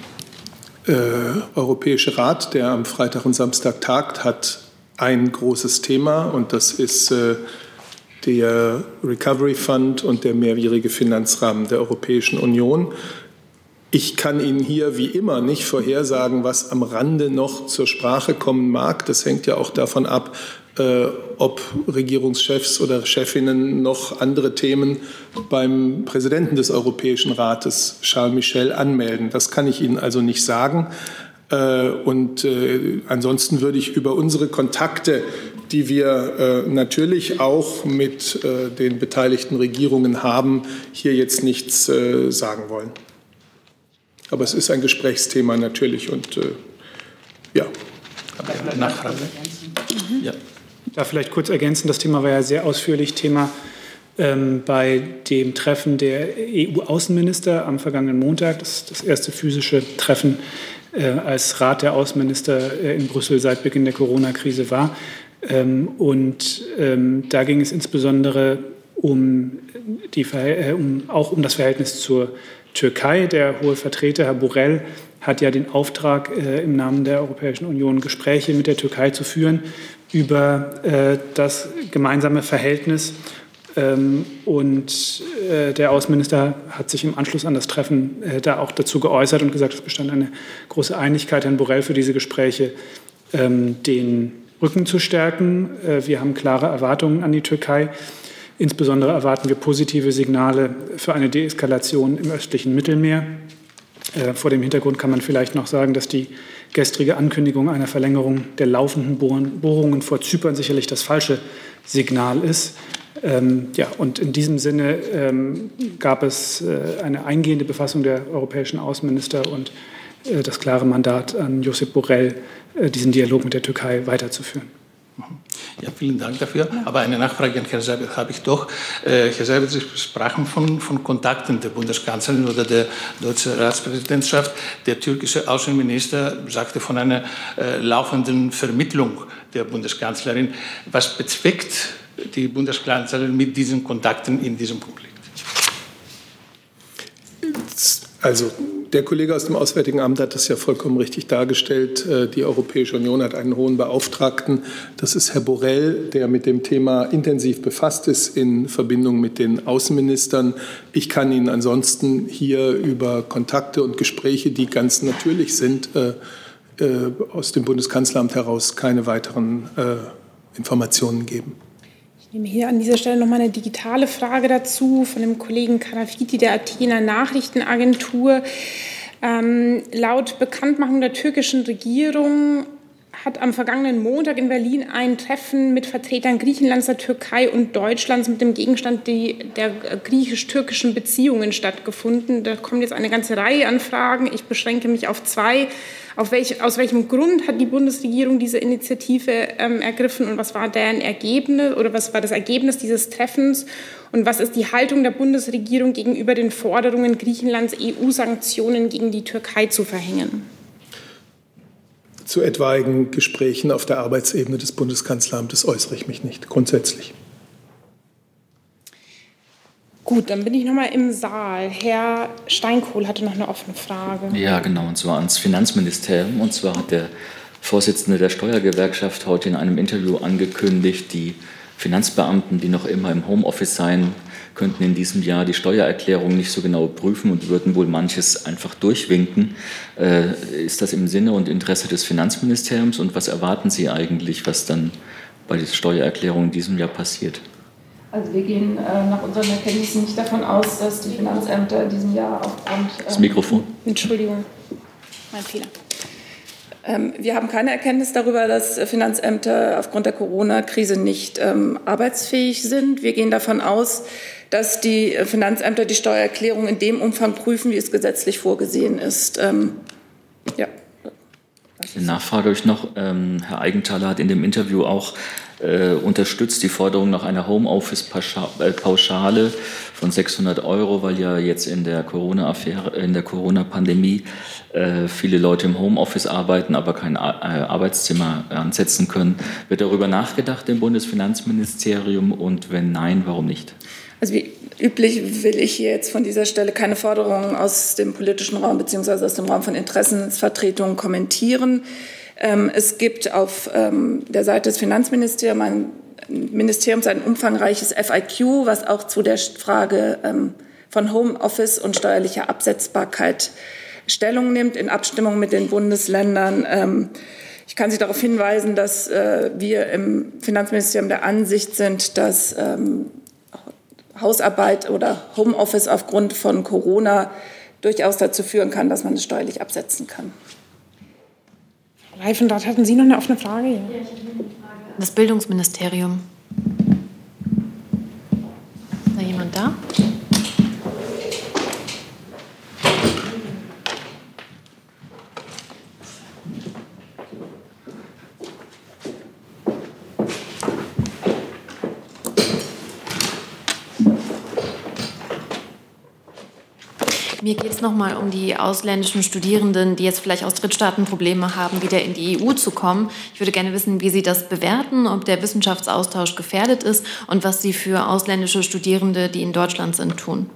äh, Europäische Rat, der am Freitag und Samstag tagt, hat ein großes Thema, und das ist äh, der Recovery Fund und der mehrjährige Finanzrahmen der Europäischen Union. Ich kann Ihnen hier wie immer nicht vorhersagen, was am Rande noch zur Sprache kommen mag. Das hängt ja auch davon ab, äh, ob Regierungschefs oder Chefinnen noch andere Themen beim Präsidenten des Europäischen Rates, Charles Michel, anmelden. Das kann ich Ihnen also nicht sagen. Äh, und äh, ansonsten würde ich über unsere Kontakte, die wir äh, natürlich auch mit äh, den beteiligten Regierungen haben, hier jetzt nichts äh, sagen wollen. Aber es ist ein Gesprächsthema natürlich und äh, ja. Nachfrage. Ja. Da vielleicht kurz ergänzen, das Thema war ja sehr ausführlich Thema ähm, bei dem Treffen der E U-Außenminister am vergangenen Montag, das, das erste physische Treffen äh, als Rat der Außenminister äh, in Brüssel seit Beginn der Corona-Krise war. Ähm, und ähm, da ging es insbesondere um, die, äh, um, auch um das Verhältnis zur Türkei. Der hohe Vertreter, Herr Borrell, hat ja den Auftrag, äh, im Namen der Europäischen Union Gespräche mit der Türkei zu führen über äh, das gemeinsame Verhältnis. Ähm, und äh, der Außenminister hat sich im Anschluss an das Treffen äh, da auch dazu geäußert und gesagt, es bestand eine große Einigkeit, Herrn Borrell für diese Gespräche ähm, den Rücken zu stärken. Äh, wir haben klare Erwartungen an die Türkei. Insbesondere erwarten wir positive Signale für eine Deeskalation im östlichen Mittelmeer. Äh, vor dem Hintergrund kann man vielleicht noch sagen, dass die gestrige Ankündigung einer Verlängerung der laufenden Bohrungen vor Zypern sicherlich das falsche Signal ist. Ähm, ja, und in diesem Sinne ähm, gab es äh, eine eingehende Befassung der europäischen Außenminister und äh, das klare Mandat an Josep Borrell, äh, diesen Dialog mit der Türkei weiterzuführen. Ja, vielen Dank dafür. Aber eine Nachfrage an Herrn Seibert habe ich doch. Äh, Herr Seibert, Sie sprachen von, von Kontakten der Bundeskanzlerin oder der deutschen Ratspräsidentschaft. Der türkische Außenminister sagte von einer äh, laufenden Vermittlung der Bundeskanzlerin. Was bezweckt die Bundeskanzlerin mit diesen Kontakten in diesem Konflikt? Also der Kollege aus dem Auswärtigen Amt hat das ja vollkommen richtig dargestellt. Die Europäische Union hat einen hohen Beauftragten. Das ist Herr Borrell, der mit dem Thema intensiv befasst ist in Verbindung mit den Außenministern. Ich kann Ihnen ansonsten hier über Kontakte und Gespräche, die ganz natürlich sind, aus dem Bundeskanzleramt heraus keine weiteren Informationen geben. Ich nehme hier an dieser Stelle noch mal eine digitale Frage dazu von dem Kollegen Karafiti der Athener Nachrichtenagentur. Ähm, laut Bekanntmachung der türkischen Regierung hat am vergangenen Montag in Berlin ein Treffen mit Vertretern Griechenlands, der Türkei und Deutschlands mit dem Gegenstand die, der griechisch-türkischen Beziehungen stattgefunden. Da kommt jetzt eine ganze Reihe an Fragen. Ich beschränke mich auf zwei. Auf welch, aus welchem Grund hat die Bundesregierung diese Initiative ähm, ergriffen und was war deren Ergebnis oder was war das Ergebnis dieses Treffens und was ist die Haltung der Bundesregierung gegenüber den Forderungen Griechenlands, E U-Sanktionen gegen die Türkei zu verhängen? Zu etwaigen Gesprächen auf der Arbeitsebene des Bundeskanzleramtes äußere ich mich nicht, grundsätzlich. Gut, dann bin ich noch mal im Saal. Herr Steinkohl hatte noch eine offene Frage. Ja, genau, und zwar ans Finanzministerium. Und zwar hat der Vorsitzende der Steuergewerkschaft heute in einem Interview angekündigt, die Finanzbeamten, die noch immer im Homeoffice sein, könnten in diesem Jahr die Steuererklärung nicht so genau prüfen und würden wohl manches einfach durchwinken. Äh, ist das im Sinne und Interesse des Finanzministeriums? Und was erwarten Sie eigentlich, was dann bei der Steuererklärung in diesem Jahr passiert? Also wir gehen äh, nach unseren Erkenntnissen nicht davon aus, dass die Finanzämter in diesem Jahr aufgrund... Äh, das Mikrofon. Entschuldigung, mein Fehler. Ähm, wir haben keine Erkenntnis darüber, dass Finanzämter aufgrund der Corona-Krise nicht ähm, arbeitsfähig sind. Wir gehen davon aus, dass die Finanzämter die Steuererklärung in dem Umfang prüfen, wie es gesetzlich vorgesehen ist. Ähm, ja. Eine Nachfrage habe ich noch. Ähm, Herr Aigenthaler hat in dem Interview auch äh, unterstützt die Forderung nach einer Homeoffice-Pauschale von sechshundert Euro, weil ja jetzt in der Corona-Affäre, in der Corona-Pandemie äh, viele Leute im Homeoffice arbeiten, aber kein Ar- äh, Arbeitszimmer ansetzen können. Wird darüber nachgedacht im Bundesfinanzministerium und wenn nein, warum nicht? Also wie üblich will ich hier jetzt von dieser Stelle keine Forderungen aus dem politischen Raum bzw. aus dem Raum von Interessensvertretungen kommentieren. Ähm, es gibt auf ähm, der Seite des Finanzministeriums ein, Ministeriums ein umfangreiches F A Q, was auch zu der Frage ähm, von Homeoffice und steuerlicher Absetzbarkeit Stellung nimmt, in Abstimmung mit den Bundesländern. Ähm, ich kann Sie darauf hinweisen, dass äh, wir im Finanzministerium der Ansicht sind, dass ähm, Hausarbeit oder Homeoffice aufgrund von Corona durchaus dazu führen kann, dass man es steuerlich absetzen kann. Frau Reifenrath, hatten Sie noch eine offene Frage? Ja. Das Bildungsministerium. Ist da jemand da? Mir geht es nochmal um die ausländischen Studierenden, die jetzt vielleicht aus Drittstaaten Probleme haben, wieder in die E U zu kommen. Ich würde gerne wissen, wie Sie das bewerten, ob der Wissenschaftsaustausch gefährdet ist und was Sie für ausländische Studierende, die in Deutschland sind, tun.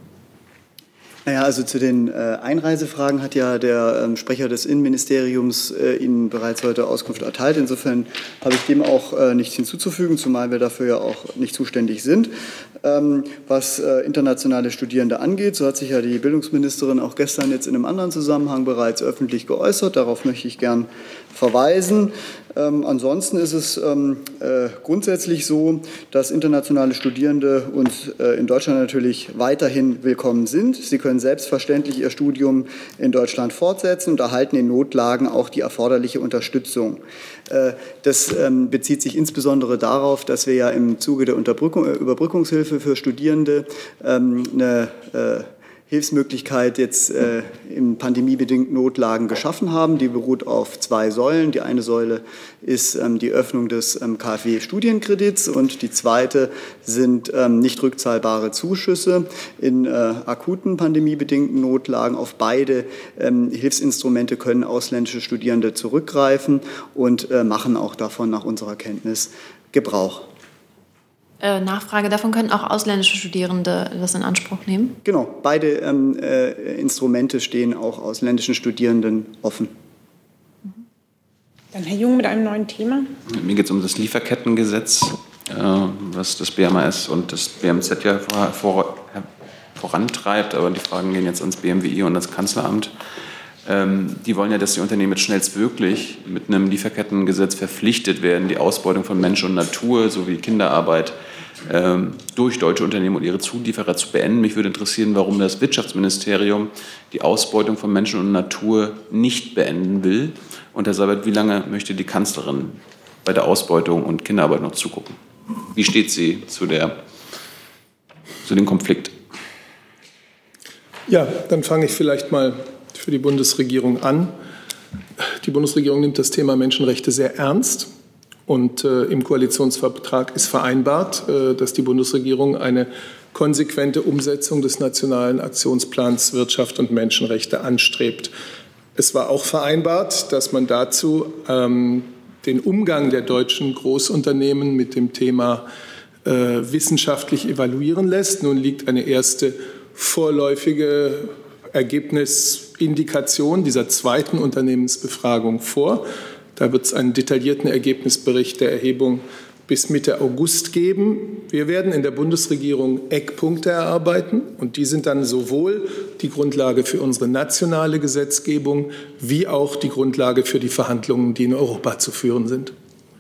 Naja, also zu den äh, Einreisefragen hat ja der ähm, Sprecher des Innenministeriums äh, Ihnen bereits heute Auskunft erteilt. Insofern habe ich dem auch äh, nichts hinzuzufügen, zumal wir dafür ja auch nicht zuständig sind. Ähm, was äh, internationale Studierende angeht, so hat sich ja die Bildungsministerin auch gestern jetzt in einem anderen Zusammenhang bereits öffentlich geäußert. Darauf möchte ich gern verweisen. Ähm, ansonsten ist es ähm, äh, grundsätzlich so, dass internationale Studierende uns äh, in Deutschland natürlich weiterhin willkommen sind. Sie können selbstverständlich ihr Studium in Deutschland fortsetzen und erhalten in Notlagen auch die erforderliche Unterstützung. Äh, das ähm, bezieht sich insbesondere darauf, dass wir ja im Zuge der Unterbrückung, äh, Überbrückungshilfe für Studierende ähm, eine äh, Hilfsmöglichkeit jetzt äh, in pandemiebedingten Notlagen geschaffen haben. Die beruht auf zwei Säulen. Die eine Säule ist ähm, die Öffnung des ähm, K f W-Studienkredits und die zweite sind ähm, nicht rückzahlbare Zuschüsse in äh, akuten pandemiebedingten Notlagen. Auf beide ähm, Hilfsinstrumente können ausländische Studierende zurückgreifen und äh, machen auch davon nach unserer Kenntnis Gebrauch. Äh, Nachfrage, davon können auch ausländische Studierende das in Anspruch nehmen? Genau, beide ähm, äh, Instrumente stehen auch ausländischen Studierenden offen. Dann Herr Jung mit einem neuen Thema. Mir geht es um das Lieferkettengesetz, äh, was das B M A S und das B M Z ja vor, vor, vorantreibt, aber die Fragen gehen jetzt ans B M W I und ans Kanzleramt. Ähm, die wollen ja, dass die Unternehmen jetzt schnellstmöglich mit einem Lieferkettengesetz verpflichtet werden, die Ausbeutung von Mensch und Natur sowie Kinderarbeit ähm, durch deutsche Unternehmen und ihre Zulieferer zu beenden. Mich würde interessieren, warum das Wirtschaftsministerium die Ausbeutung von Menschen und Natur nicht beenden will. Und Herr Seibert, wie lange möchte die Kanzlerin bei der Ausbeutung und Kinderarbeit noch zugucken? Wie steht sie zu, der, zu dem Konflikt? Ja, dann fange ich vielleicht mal für die Bundesregierung an. Die Bundesregierung nimmt das Thema Menschenrechte sehr ernst. Und äh, im Koalitionsvertrag ist vereinbart, äh, dass die Bundesregierung eine konsequente Umsetzung des Nationalen Aktionsplans Wirtschaft und Menschenrechte anstrebt. Es war auch vereinbart, dass man dazu ähm, den Umgang der deutschen Großunternehmen mit dem Thema äh, wissenschaftlich evaluieren lässt. Nun liegt eine erste vorläufige Ergebnisindikation dieser zweiten Unternehmensbefragung vor. Da wird es einen detaillierten Ergebnisbericht der Erhebung bis Mitte August geben. Wir werden in der Bundesregierung Eckpunkte erarbeiten und die sind dann sowohl die Grundlage für unsere nationale Gesetzgebung wie auch die Grundlage für die Verhandlungen, die in Europa zu führen sind.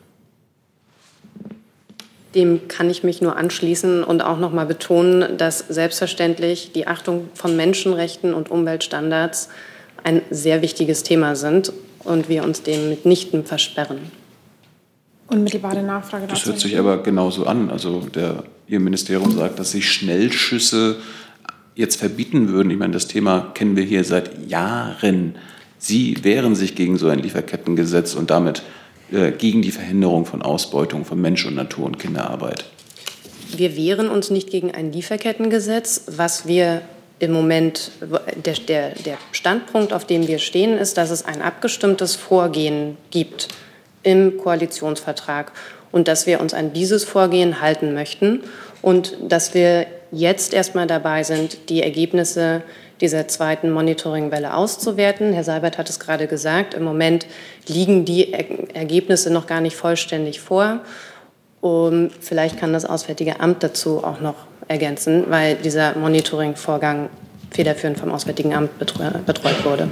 Dem kann ich mich nur anschließen und auch noch mal betonen, dass selbstverständlich die Achtung von Menschenrechten und Umweltstandards ein sehr wichtiges Thema sind und wir uns dem mitnichten versperren. Unmittelbare Nachfrage dazu. Das hört sich aber genauso an. Also der, Ihr Ministerium sagt, dass Sie Schnellschüsse jetzt verbieten würden. Ich meine, das Thema kennen wir hier seit Jahren. Sie wehren sich gegen so ein Lieferkettengesetz und damit äh, gegen die Verhinderung von Ausbeutung von Mensch und Natur und Kinderarbeit. Wir wehren uns nicht gegen ein Lieferkettengesetz. Was wir im Moment, der, der, der Standpunkt, auf dem wir stehen, ist, dass es ein abgestimmtes Vorgehen gibt im Koalitionsvertrag und dass wir uns an dieses Vorgehen halten möchten und dass wir jetzt erstmal dabei sind, die Ergebnisse dieser zweiten Monitoringwelle auszuwerten. Herr Seibert hat es gerade gesagt, im Moment liegen die er- Ergebnisse noch gar nicht vollständig vor. Um, vielleicht kann das Auswärtige Amt dazu auch noch ergänzen, weil dieser Monitoringvorgang federführend vom Auswärtigen Amt betreu- betreut wurde.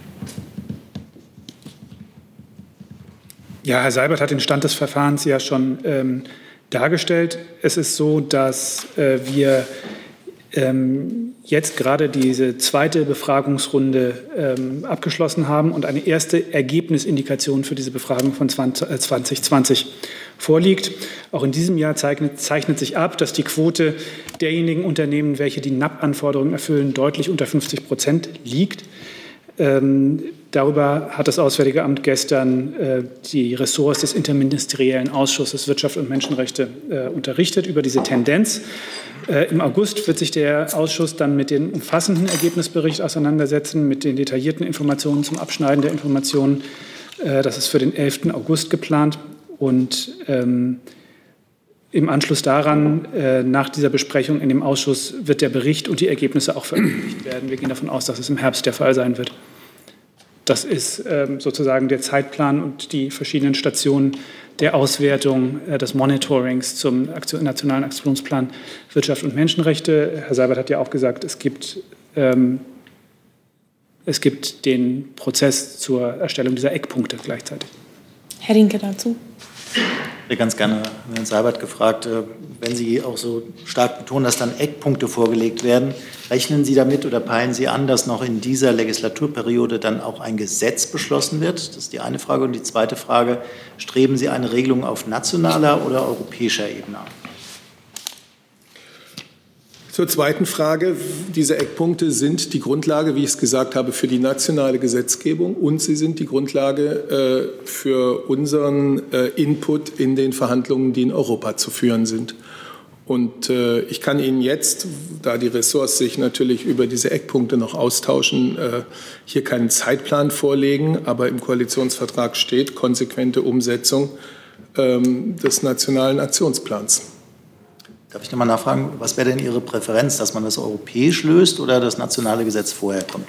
Ja, Herr Seibert hat den Stand des Verfahrens ja schon ähm, dargestellt. Es ist so, dass äh, wir ähm, jetzt gerade diese zweite Befragungsrunde ähm, abgeschlossen haben und eine erste Ergebnisindikation für diese Befragung von zwanzig zwanzig vorliegt. Auch in diesem Jahr zeichnet, zeichnet sich ab, dass die Quote derjenigen Unternehmen, welche die N A P-Anforderungen erfüllen, deutlich unter fünfzig Prozent liegt. Ähm, darüber hat das Auswärtige Amt gestern äh, die Ressorts des Interministeriellen Ausschusses Wirtschaft und Menschenrechte äh, unterrichtet über diese Tendenz. Äh, Im August wird sich der Ausschuss dann mit dem umfassenden Ergebnisbericht auseinandersetzen, mit den detaillierten Informationen zum Abschneiden der Informationen. Äh, das ist für den elften August geplant. Und ähm, im Anschluss daran, äh, nach dieser Besprechung in dem Ausschuss, wird der Bericht und die Ergebnisse auch veröffentlicht werden. Wir gehen davon aus, dass es im Herbst der Fall sein wird. Das ist ähm, sozusagen der Zeitplan und die verschiedenen Stationen der Auswertung äh, des Monitorings zum Aktion, Nationalen Aktionsplan Wirtschaft und Menschenrechte. Herr Seibert hat ja auch gesagt, es gibt, ähm, es gibt den Prozess zur Erstellung dieser Eckpunkte gleichzeitig. Herr Rinke dazu. Ich hätte ganz gerne Herrn Seibert gefragt, wenn Sie auch so stark betonen, dass dann Eckpunkte vorgelegt werden, rechnen Sie damit oder peilen Sie an, dass noch in dieser Legislaturperiode dann auch ein Gesetz beschlossen wird? Das ist die eine Frage. Und die zweite Frage, streben Sie eine Regelung auf nationaler oder europäischer Ebene an? Zur zweiten Frage. Diese Eckpunkte sind die Grundlage, wie ich es gesagt habe, für die nationale Gesetzgebung und sie sind die Grundlage äh, für unseren äh, Input in den Verhandlungen, die in Europa zu führen sind. Und äh, ich kann Ihnen jetzt, da die Ressorts sich natürlich über diese Eckpunkte noch austauschen, äh, hier keinen Zeitplan vorlegen, aber im Koalitionsvertrag steht konsequente Umsetzung äh, des nationalen Aktionsplans. Darf ich noch mal nachfragen, was wäre denn Ihre Präferenz, dass man das europäisch löst oder das nationale Gesetz vorher kommt?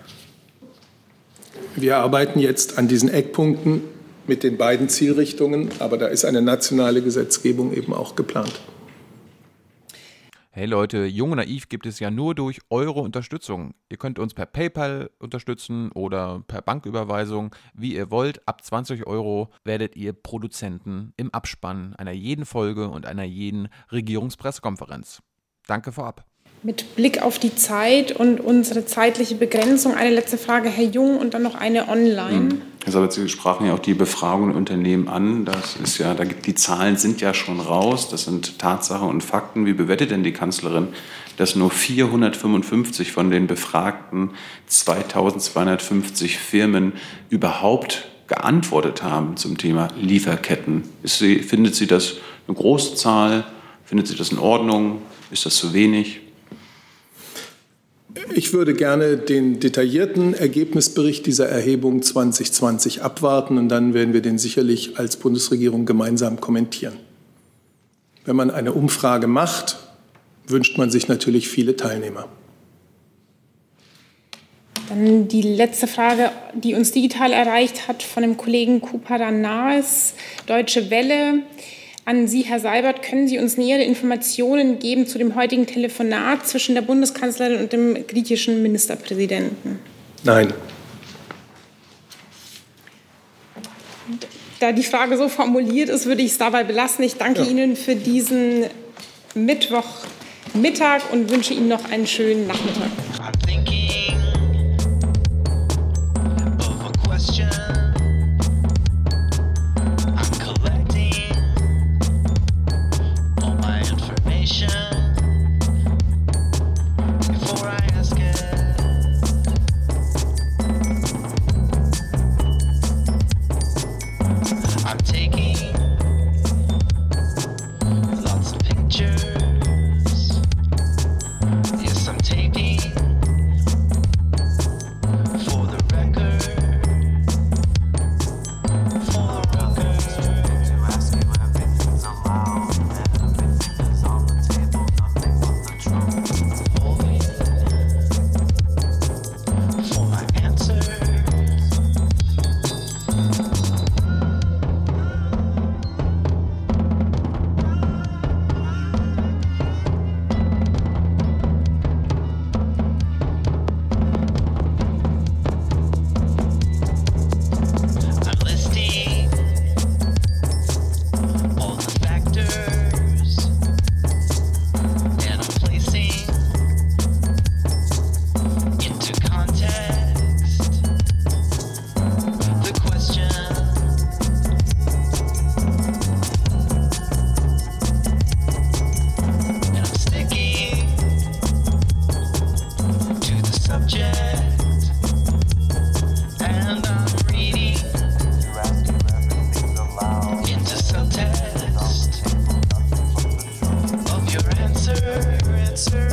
Wir arbeiten jetzt an diesen Eckpunkten mit den beiden Zielrichtungen, aber da ist eine nationale Gesetzgebung eben auch geplant. Hey Leute, Jung und Naiv gibt es ja nur durch eure Unterstützung. Ihr könnt uns per PayPal unterstützen oder per Banküberweisung, wie ihr wollt. Ab zwanzig Euro werdet ihr Produzenten im Abspann einer jeden Folge und einer jeden Regierungspressekonferenz. Danke vorab. Mit Blick auf die Zeit und unsere zeitliche Begrenzung eine letzte Frage, Herr Jung, und dann noch eine online. Hm. Herr Seibert, Sie sprachen ja auch die Befragungen in Unternehmen an. Das ist ja, da gibt, die Zahlen sind ja schon raus. Das sind Tatsachen und Fakten. Wie bewertet denn die Kanzlerin, dass nur vierhundertfünfundfünfzig von den befragten zweitausendzweihundertfünfzig Firmen überhaupt geantwortet haben zum Thema Lieferketten? Ist sie, findet sie das eine große Zahl? Findet sie das in Ordnung? Ist das zu wenig? Ich würde gerne den detaillierten Ergebnisbericht dieser Erhebung zwanzig zwanzig abwarten und dann werden wir den sicherlich als Bundesregierung gemeinsam kommentieren. Wenn man eine Umfrage macht, wünscht man sich natürlich viele Teilnehmer. Dann die letzte Frage, die uns digital erreicht hat, von dem Kollegen Kuparanas, Deutsche Welle. An Sie, Herr Seibert, können Sie uns nähere Informationen geben zu dem heutigen Telefonat zwischen der Bundeskanzlerin und dem griechischen Ministerpräsidenten? Nein. Da die Frage so formuliert ist, würde ich es dabei belassen. Ich danke ja. Ihnen für diesen Mittwochmittag und wünsche Ihnen noch einen schönen Nachmittag. Answer